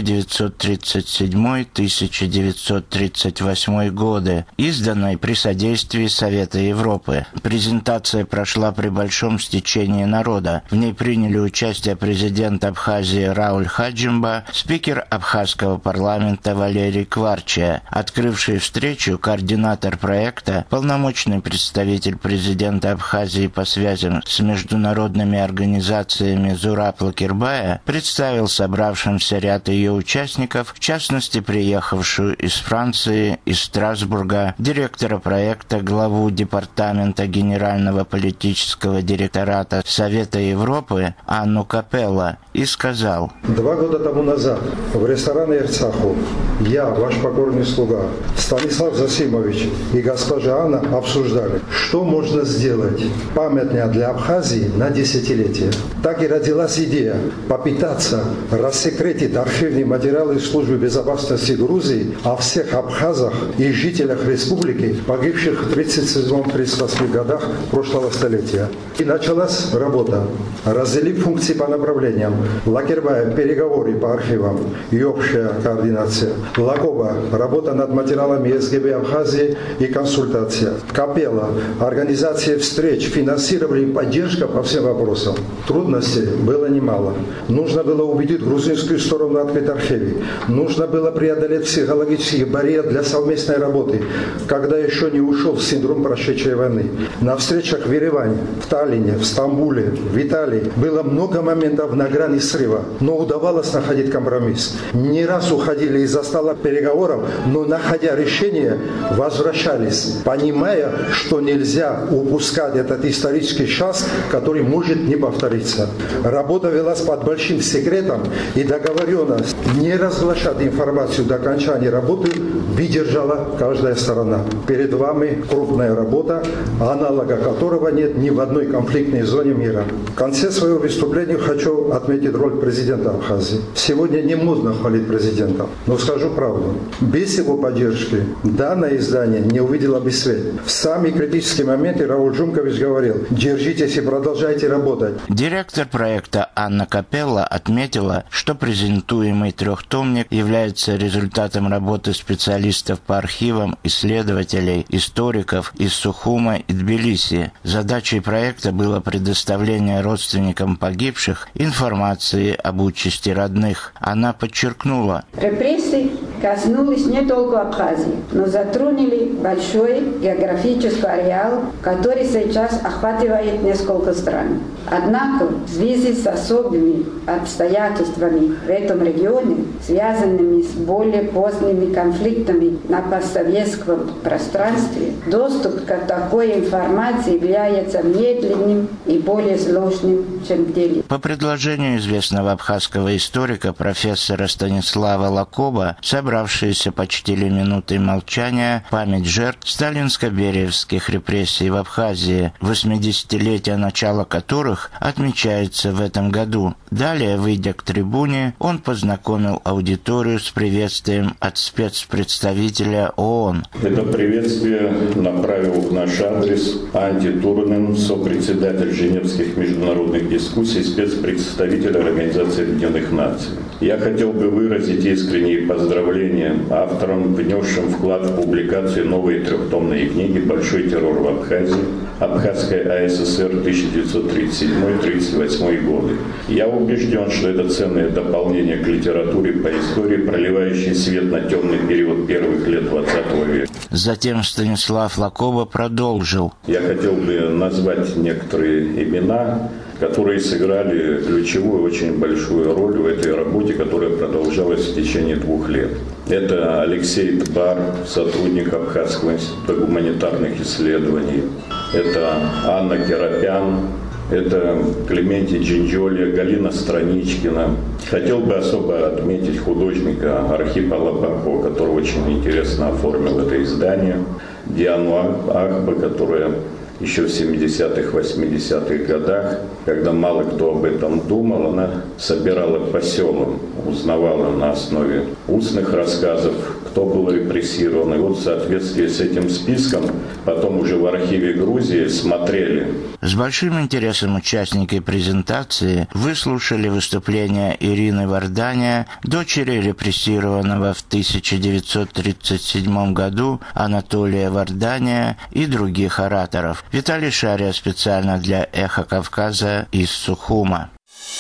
1937-1938 годы», изданной при содействии Совета Европы. Презентация прошла при большом стечении народа. В ней приняли участие президент Абхазии Рауль Хаджимба, спикер абхазского парламента Валерий Кварча, открывший встречу координатор проекта, полномочный представитель президента Абхазии по связям с международными организациями Зураб Лакербая, представил собравшимся ряд ее участников, в частности, приехавшую из Франции, из Страсбурга, директора проекта, главу департамента Генерального политического директората Совета Европы Анну Капелла, и сказал: 2 года тому назад в ресторане «Эрцаху» я, ваш покорный слуга, Станислав Засимович и госпожа Анна обсуждали, что можно сделать памятное для Абхазии на десятилетие. Так и родилась идея попытаться рассекретить архивные материалы Службы безопасности Грузии о всех абхазах и жителях республики, погибших в 1937-1938 годах прошлого столетия. И началась работа, разделив функции по направлениям. Лакербая – переговоры по архивам и общая координация. Лакоба – работа над материалами СГБ Абхазии и консультация. Капелла – организация встреч, финансирование и поддержка по всем вопросам. Трудностей было немало. Нужно было убедить грузинскую сторону открыть архивы. Нужно было преодолеть психологические барьеры для совместной работы, когда еще не ушел синдром прошедшей войны. На встречах в Ереване, в Таллине, в Стамбуле, в Италии было много моментов на грани срыва, но удавалось находить компромисс. Не раз уходили из-за стола переговоров, но, находя решение, возвращались, понимая, что нельзя упускать этот исторический шанс, который может не повториться. Работа велась под большим секретом, и договоренность не разглашать информацию до окончания работы выдержала каждая сторона. Перед вами крупная работа, аналога которого нет ни в одной конфликтной зоне мира. В конце своего выступления хочу отметить роль президента Абхазии. Сегодня не модно хвалить президента, но скажу правду. Без его поддержки данное издание не увидело бы свет. В самые критические моменты Рауль Жумкович говорил: держитесь и продолжайте работать. Директор проекта Анна Капелла отметила, что презентуемый трехтомник является результатом работы специалистов по архивам, исследователей, историков из Сухума и Тбилиси. Задачей проекта было предоставление родственникам погибших информации об участи родных. Она подчеркнула: репрессии коснулись не только Абхазии, но затронули большой географический ареал, который сейчас охватывает несколько стран. Однако в связи с особыми обстоятельствами в этом регионе, связанными с более поздними конфликтами на постсоветском пространстве, доступ к такой информации является медленным и более сложным, чем в деле. По предложению известного абхазского историка профессора Станислава Лакоба, собравшиеся почтили минутой молчания память жертв сталинско-бериевских репрессий в Абхазии, 80-летие начала которых отмечается в этом году. Далее, выйдя к трибуне, он познакомил аудиторию с приветствием от спецпредставителя ООН. Это приветствие направил в наш адрес Анди Турунен, сопредседатель Женевских международных дискуссий, спецпредставитель Организации Объединенных Наций. Я хотел бы выразить искренние поздравления авторам, внесшим вклад в публикацию новой трехтомной книги «Большой террор в Абхазии. Абхазская АССР 1937-1938 годы». Я убежден, что это ценное дополнение к литературе по истории, проливающей свет на темный период первых лет 20 века. Затем Станислав Лакоба продолжил. Я хотел бы назвать некоторые имена, которые сыграли ключевую, очень большую роль в этой работе, которая продолжалась в течение 2 лет. Это Алексей Тбар, сотрудник Абхазского института гуманитарных исследований. Это Анна Керапян, Это Клементий Джинджоли, Галина Страничкина. Хотел бы особо отметить художника Архипа Лопахова, который очень интересно оформил это издание. Диану Ахба, которая еще в 70-х, 80-х годах, когда мало кто об этом думал, она собирала по селам, узнавала на основе устных рассказов, кто был репрессирован. И вот в соответствии с этим списком потом уже в архиве Грузии смотрели. С большим интересом участники презентации выслушали выступление Ирины Варданя, дочери репрессированного в 1937 году Анатолия Варданя и других ораторов. Виталий Шария специально для «Эхо Кавказа» из Сухума.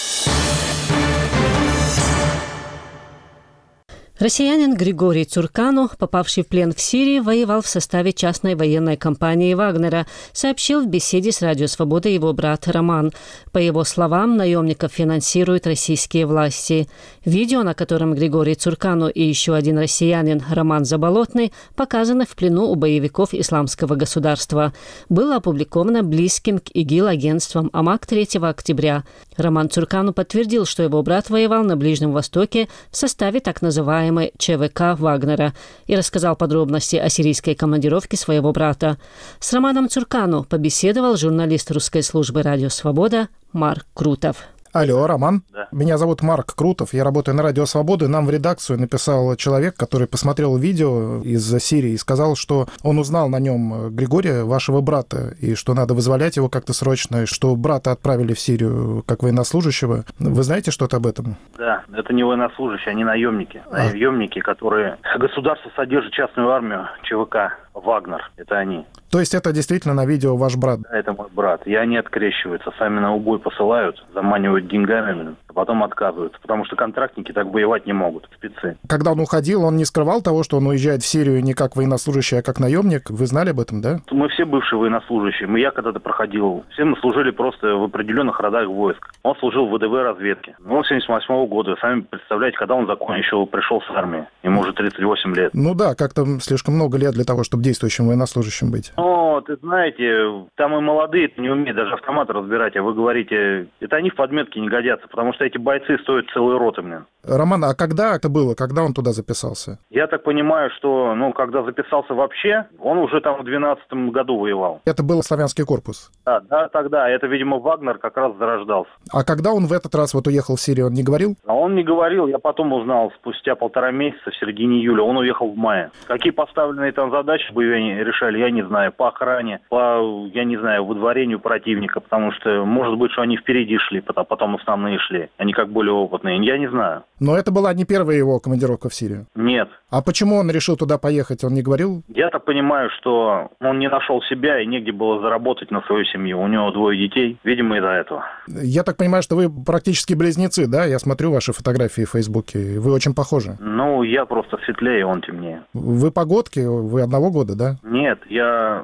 Россиянин Григорий Цуркану, попавший в плен в Сирии, воевал в составе частной военной компании «Вагнера», сообщил в беседе с «Радио Свобода» его брат Роман. По его словам, наемников финансируют российские власти. Видео, на котором Григорий Цуркану и еще один россиянин Роман Заболотный показаны в плену у боевиков Исламского государства, было опубликовано близким к ИГИЛ агентством АМАК 3 октября. Роман Цуркану подтвердил, что его брат воевал на Ближнем Востоке в составе так называемой ЧВК Вагнера и рассказал подробности о сирийской командировке своего брата. С Романом Цуркану побеседовал журналист русской службы «Радио Свобода» Марк Крутов. Алло, Роман. Да. Меня зовут Марк Крутов, я работаю на Радио Свободы. Нам в редакцию написал человек, который посмотрел видео из Сирии и сказал, что он узнал на нем Григория, вашего брата, и что надо вызволять его как-то срочно, и что брата отправили в Сирию как военнослужащего. Вы знаете что-то об этом? Да, это не военнослужащие, они наемники. Наемники, которые... Государство содержит частную армию ЧВК «Вагнер». Это они. То есть это действительно на видео ваш брат? Да, это мой брат. И они открещиваются, сами на убой посылают, заманивают деньгами, а потом отказываются. Потому что контрактники так воевать не могут, спецы. Когда он уходил, он не скрывал того, что он уезжает в Сирию не как военнослужащий, а как наемник? Вы знали об этом, да? Мы все бывшие военнослужащие. Я когда-то проходил. Все мы служили просто в определенных родах войск. Он служил в ВДВ разведке. Он 78-го года. Сами представляете, когда он еще пришел с армии. Ему уже 38 лет. Ну да, как-то слишком много лет для того, чтобы действующим военнослужащим быть. Ну, ты знаете, там и молодые не умеют даже автомат разбирать, а вы говорите, это они в подметке не годятся, потому что эти бойцы стоят целые роты, блин. Роман, а когда это было? Когда он туда записался? Я так понимаю, что, когда записался вообще, он уже там в 12-м году воевал. Это был славянский корпус? Да, тогда. Это, видимо, Вагнер как раз зарождался. А когда он в этот раз уехал в Сирию, он не говорил? А он не говорил, я потом узнал, спустя 1,5 месяца, в середине июля, он уехал в мае. Какие поставленные там задачи бы решали, я не знаю, по охране, по, я не знаю, выдворению противника, потому что, может быть, что они впереди шли, потом основные шли, они как более опытные, я не знаю. Но это была не первая его командировка в Сирию? Нет. А почему он решил туда поехать, он не говорил? Я так понимаю, что он не нашел себя и негде было заработать на свою семью. У него 2 детей, видимо, из-за этого. Я так понимаю, что вы практически близнецы, да? Я смотрю ваши фотографии в Фейсбуке, вы очень похожи. Ну, я просто светлее, он темнее. Вы погодки, вы одного года, да? Нет, я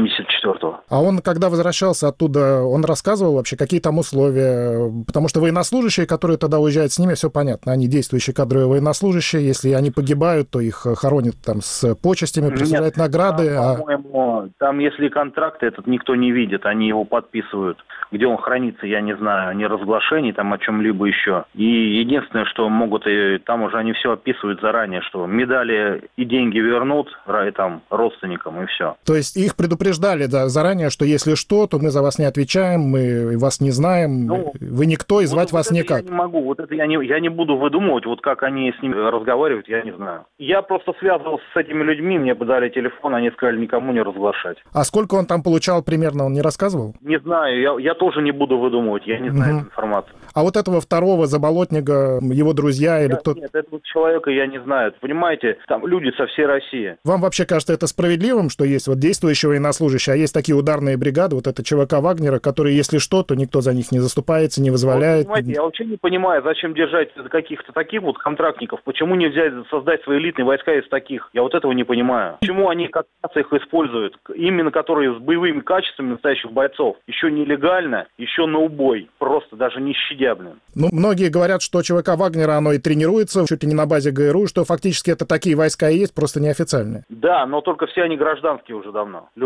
74-го. А он, когда возвращался оттуда, он рассказывал вообще, какие там условия? Потому что военнослужащие, которые тогда уезжают с ними, все понятно. Они действующие кадровые военнослужащие. Если они погибают, то их хоронят там с почестями, присуждают награды. По-моему, там, если контракт этот никто не видит, они его подписывают. Где он хранится, я не знаю, ни разглашений там о чем-либо еще. И единственное, что могут, и там уже они все описывают заранее, что медали и деньги вернут там родственникам, и все. То есть их предупреждали заранее, что если что, то мы за вас не отвечаем, мы вас не знаем, вы никто, и звать вас никак. Я не могу, я не буду выдумывать, как они с ними разговаривают, я не знаю. Я просто связывался с этими людьми, мне подали телефон, они сказали никому не разглашать. А сколько он там получал примерно, он не рассказывал? Не знаю, я тоже не буду выдумывать, я не знаю эту информацию. А вот этого второго Заболотника, его друзья или кто-то? Нет, этого человека я не знаю. Понимаете, там люди со всей России. Вам вообще кажется это справедливым, что есть действующие военнослужащие, а есть такие ударные бригады, это ЧВК Вагнера, которые, если что, то никто за них не заступается, не вызволяет? Понимаете, я вообще не понимаю, зачем держать каких-то таких контрактников, почему нельзя создать свои элитные войска из таких? Я этого не понимаю. Почему они как их используют, именно которые с боевыми качествами настоящих бойцов, еще нелегально, еще на убой, просто даже не щадя, блин. Многие говорят, что ЧВК Вагнера, оно и тренируется, чуть ли не на базе ГРУ, что фактически это такие войска и есть, просто неофициальные. Да, но только все они гражданские уже давно, люди.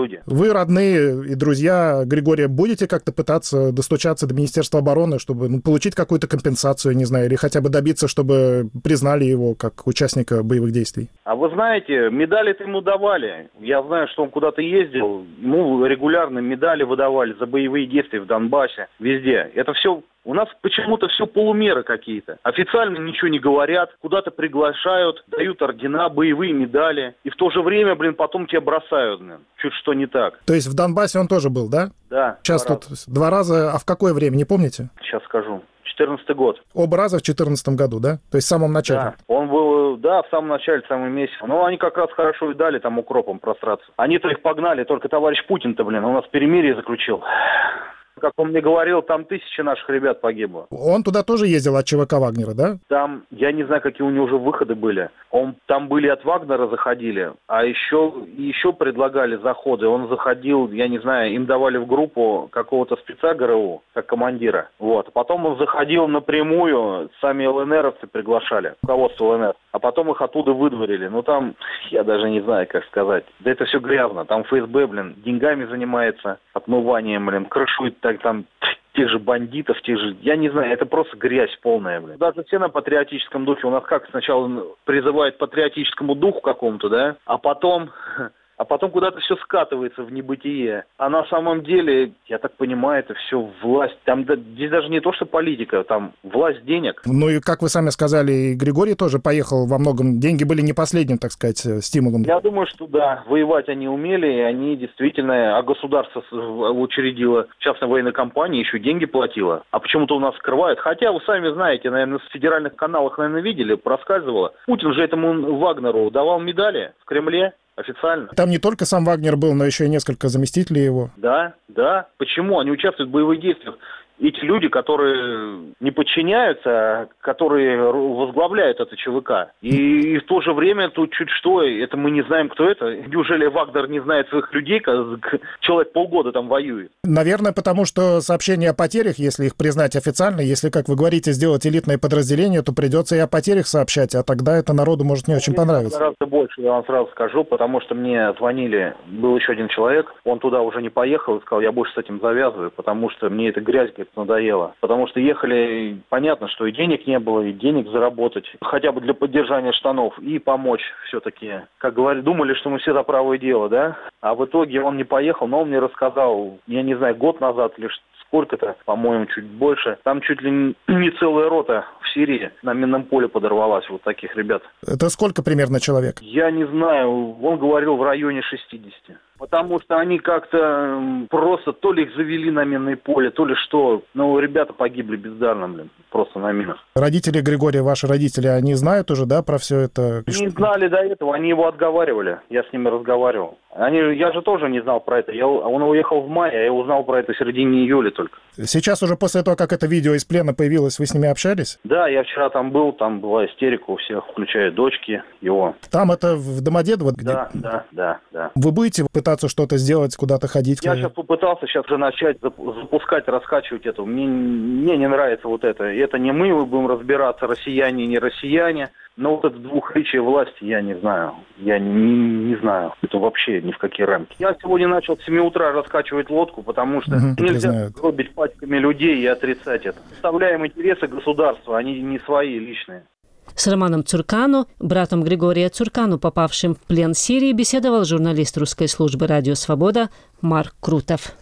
люди. Вы, родные и друзья Григория, будете как-то пытаться достучаться до Министерства обороны, чтобы получить какую-то компенсацию, не знаю, или хотя бы добиться, чтобы признали его как участника боевых действий? А вы знаете, медали-то ему давали. Я знаю, что он куда-то ездил, ему регулярно медали выдавали за боевые действия в Донбассе, везде. Это все... У нас почему-то все полумеры какие-то. Официально ничего не говорят, куда-то приглашают, дают ордена, боевые медали. И в то же время, потом тебя бросают, чуть что не так. То есть в Донбассе он тоже был, да? Да. Сейчас тут 2 раза. А в какое время, не помните? Сейчас скажу. 14-й год. Оба раза в 2014 году, да? То есть в самом начале? Да, он был, в самом начале, самый месяц. Но они как раз хорошо и дали там укропом просраться. Они-то их погнали, только товарищ Путин-то, у нас перемирие заключил. Как он мне говорил, там 1000 наших ребят погибло. Он туда тоже ездил от ЧВК Вагнера, да? Там, я не знаю, какие у него уже выходы были. Там были от Вагнера заходили, а еще предлагали заходы. Он заходил, я не знаю, им давали в группу какого-то спеца ГРУ, как командира. Потом он заходил напрямую, сами ЛНРовцы приглашали, руководство ЛНР. А потом их оттуда выдворили. Там, я даже не знаю, как сказать. Да это все грязно. Там ФСБ, деньгами занимается, отмыванием, крышует там тех же бандитов, я не знаю, это просто грязь полная, Даже все на патриотическом духе. У нас как сначала призывают к патриотическому духу какому-то, да, а потом куда-то все скатывается в небытие. А на самом деле, я так понимаю, это все власть. Здесь даже не то, что политика, там власть денег. И как вы сами сказали, и Григорий тоже поехал во многом. Деньги были не последним, так сказать, стимулом. Я думаю, что да, воевать они умели, и они действительно, а государство учредило частную военную компанию, еще деньги платило. А почему-то у нас скрывают. Хотя вы сами знаете, наверное, в федеральных каналах, наверное, видели, проскальзывало. Путин же этому Вагнеру давал медали в Кремле. Официально. Там не только сам Вагнер был, но еще и несколько заместителей его. Да. Почему? Они участвуют в боевых действиях. Эти люди, которые не подчиняются, а которые возглавляют это ЧВК. И в то же время тут чуть что, это мы не знаем, кто это. Неужели Вагнер не знает своих людей, человек полгода там воюет? Наверное, потому что сообщения о потерях, если их признать официально, если, как вы говорите, сделать элитное подразделение, то придется и о потерях сообщать, а тогда это народу может не очень понравиться. Гораздо больше, я вам сразу скажу, потому что мне звонили, был еще один человек, он туда уже не поехал и сказал, я больше с этим завязываю, потому что мне эта грязь, надоело. Потому что ехали, понятно, что и денег не было, и денег заработать, хотя бы для поддержания штанов, и помочь все-таки. Как говорили, думали, что мы все за правое дело, да? А в итоге он не поехал, но он мне рассказал, я не знаю, год назад или сколько-то, по-моему, чуть больше. Там чуть ли не целая рота в Сирии на минном поле подорвалась, таких ребят. Это сколько примерно человек? Я не знаю, он говорил в районе 60. Потому что они как-то просто то ли их завели на минное поле, то ли что. Ребята погибли бездарно, просто на минах. Родители Григория, ваши родители, они знают уже, да, про все это? Не знали до этого, они его отговаривали. Я с ними разговаривал. Я же тоже не знал про это. Он уехал в мае, а я узнал про это в середине июля только. Сейчас уже после того, как это видео из плена появилось, вы с ними общались? Да, я вчера там был, там была истерика у всех, включая дочки его. Там это в Домодедово? Да. Вы будете пытаться что-то сделать, куда-то ходить? Я сейчас попытался уже начать запускать, раскачивать это. Мне не нравится это. Это не мы будем разбираться, россияне, не россияне. Но это двухличие власти, я не знаю. Я не знаю. Это вообще ни в какие рамки. Я сегодня начал с 7 утра раскачивать лодку, потому что нельзя гробить пачками людей и отрицать это. Представляем интересы государства, они не свои личные. С Романом Цуркану, братом Григория Цуркану, попавшим в плен Сирии, беседовал журналист русской службы «Радио Свобода» Марк Крутов.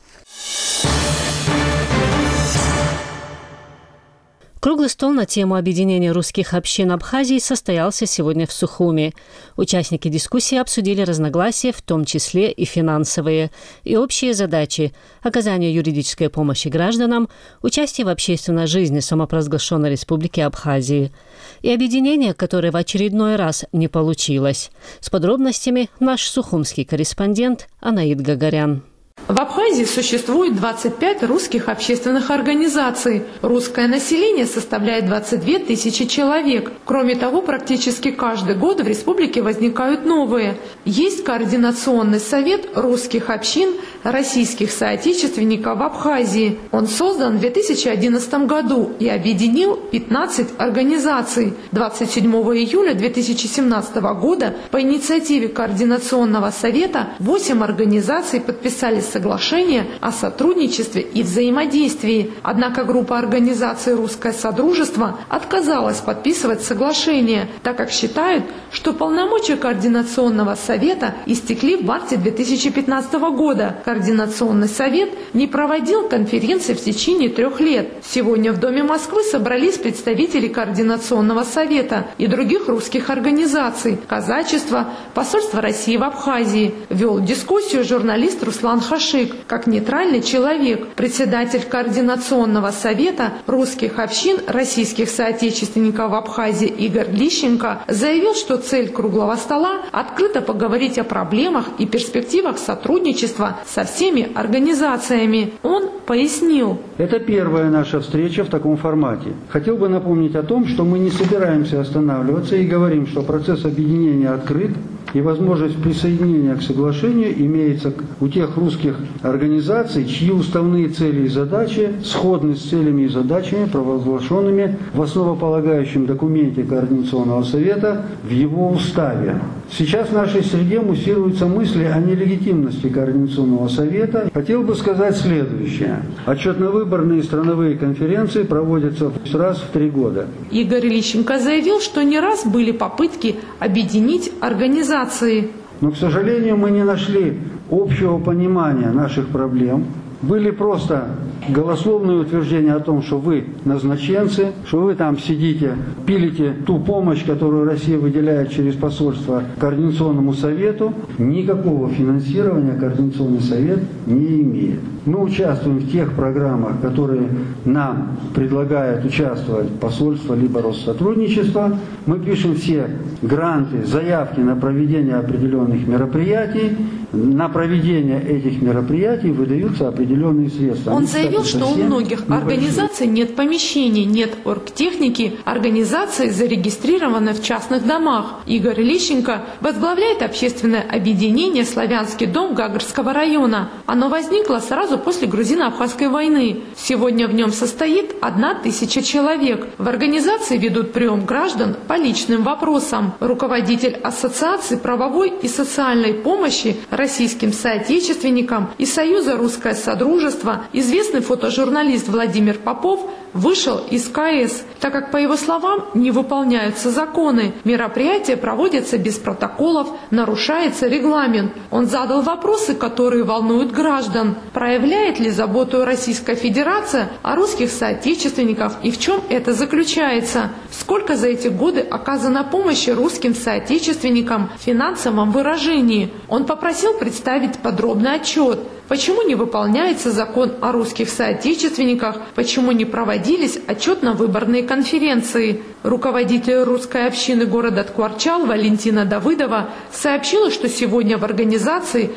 Круглый стол на тему объединения русских общин Абхазии состоялся сегодня в Сухуми. Участники дискуссии обсудили разногласия, в том числе и финансовые, и общие задачи – оказание юридической помощи гражданам, участие в общественной жизни самопровозглашенной Республики Абхазии и объединение, которое в очередной раз не получилось. С подробностями наш сухумский корреспондент Анаид Гагарян. В Абхазии существует 25 русских общественных организаций. Русское население составляет 22 тысячи человек. Кроме того, практически каждый год в республике возникают новые. Есть Координационный совет русских общин российских соотечественников в Абхазии. Он создан в 2011 году и объединил 15 организаций. 27 июля 2017 года по инициативе Координационного совета 8 организаций подписали соглашение о сотрудничестве и взаимодействии. Однако группа организаций «Русское Содружество» отказалась подписывать соглашение, так как считают, что полномочия Координационного совета истекли в марте 2015 года. Координационный совет не проводил конференции в течение 3 лет. Сегодня в Доме Москвы собрались представители Координационного совета и других русских организаций, казачества, посольства России в Абхазии. Вел дискуссию журналист Руслан Хашик, как нейтральный человек. Председатель Координационного совета русских общин российских соотечественников в Абхазии Игорь Лищенко заявил, что цель круглого стола – открыто поговорить о проблемах и перспективах сотрудничества со всеми организациями. Он пояснил. Это первая наша встреча в таком формате. Хотел бы напомнить о том, что мы не собираемся останавливаться и говорим, что процесс объединения открыт, и возможность присоединения к соглашению имеется у тех русских организаций, чьи уставные цели и задачи сходны с целями и задачами, провозглашенными в основополагающем документе Координационного совета в его уставе. Сейчас в нашей среде муссируются мысли о нелегитимности Координационного совета. Хотел бы сказать следующее. Отчетно-выборные страновые конференции проводятся раз в 3 года. Игорь Лищенко заявил, что не раз были попытки объединить организации. Но, к сожалению, мы не нашли общего понимания наших проблем. Были просто голословные утверждения о том, что вы назначенцы, что вы там сидите, пилите ту помощь, которую Россия выделяет через посольство Координационному совету. Никакого финансирования Координационный совет не имеет. Мы участвуем в тех программах, которые нам предлагает участвовать посольство либо Россотрудничество. Мы пишем все гранты, заявки на проведение определенных мероприятий. На проведение этих мероприятий выдаются определенные средства. Он заявил, что у многих организаций нет помещений, нет оргтехники, организации зарегистрированы в частных домах. Игорь Лищенко возглавляет общественное объединение «Славянский дом» Гагарского района. Оно возникло сразу после грузино-абхазской войны. Сегодня в нем состоит 1000 человек. В организации ведут прием граждан по личным вопросам. Руководитель Ассоциации правовой и социальной помощи российским соотечественникам и Союза «Русское Содружество», известный фотожурналист Владимир Попов, вышел из КС, так как, по его словам, не выполняются законы. Мероприятия проводятся без протоколов, нарушается регламент. Он задал вопросы, которые волнуют граждан. Проявляет ли заботу Российская Федерация о русских соотечественниках и в чем это заключается? Сколько за эти годы оказано помощи русским соотечественникам в финансовом выражении? Он попросил представить подробный отчет. Почему не выполняется закон о русских соотечественниках? Почему не проводились отчетно-выборные конференции? Руководитель русской общины города Ткварчал Валентина Давыдова сообщила, что сегодня в организации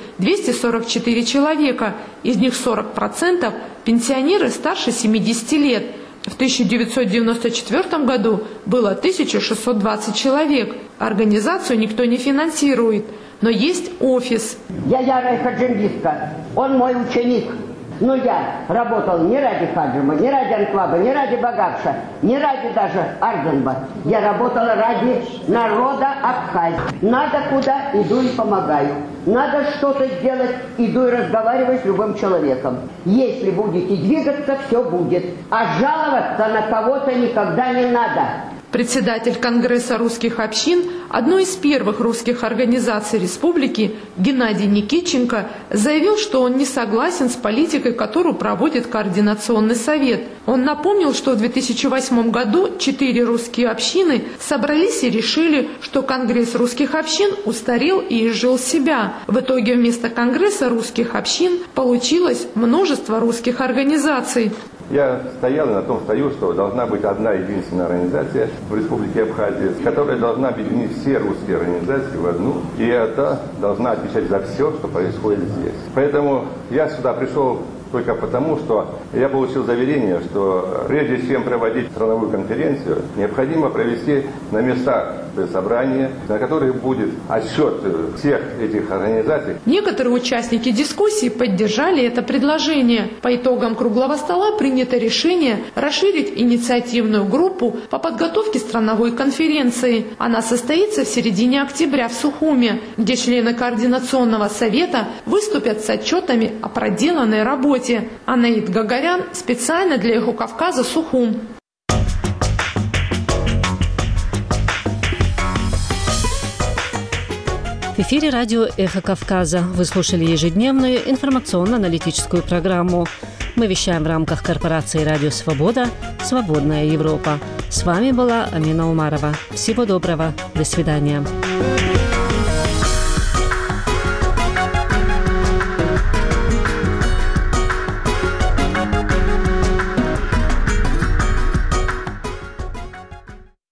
244 человека, из них 40% пенсионеры старше 70 лет. В 1994 году было 1620 человек. Организацию никто не финансирует. Но есть офис. Я ярая хаджимдистка, он мой ученик. Но я работал не ради Хаджима, не ради Анклаба, не ради Багакша, не ради даже Арденба. Я работала ради народа Абхазии. Надо куда, иду и помогаю. Надо что-то сделать, иду и разговариваю с любым человеком. Если будете двигаться, все будет. А жаловаться на кого-то никогда не надо. Председатель Конгресса русских общин, одной из первых русских организаций республики, Геннадий Никитченко, заявил, что он не согласен с политикой, которую проводит Координационный совет. Он напомнил, что в 2008 году 4 русские общины собрались и решили, что Конгресс русских общин устарел и изжил себя. В итоге вместо Конгресса русских общин получилось множество русских организаций. Я стоял и на том стою, что должна быть одна единственная организация в Республике Абхазия, которая должна объединить все русские организации в одну, и это должна отвечать за все, что происходит здесь. Поэтому я сюда пришел только потому, что я получил заверение, что прежде чем проводить страновую конференцию, необходимо провести на местах собрания, на которых будет отсчет всех этих организаций. Некоторые участники дискуссии поддержали это предложение. По итогам круглого стола принято решение расширить инициативную группу по подготовке страновой конференции. Она состоится в середине октября в Сухуме, где члены Координационного совета выступят с отчетами о проделанной работе. Анаид Гагарян специально для «Эхо Кавказа» Сухум. В эфире радио «Эхо Кавказа». Вы слушали ежедневную информационно-аналитическую программу. Мы вещаем в рамках корпорации «Радио Свобода. Свободная Европа». С вами была Амина Умарова. Всего доброго. До свидания.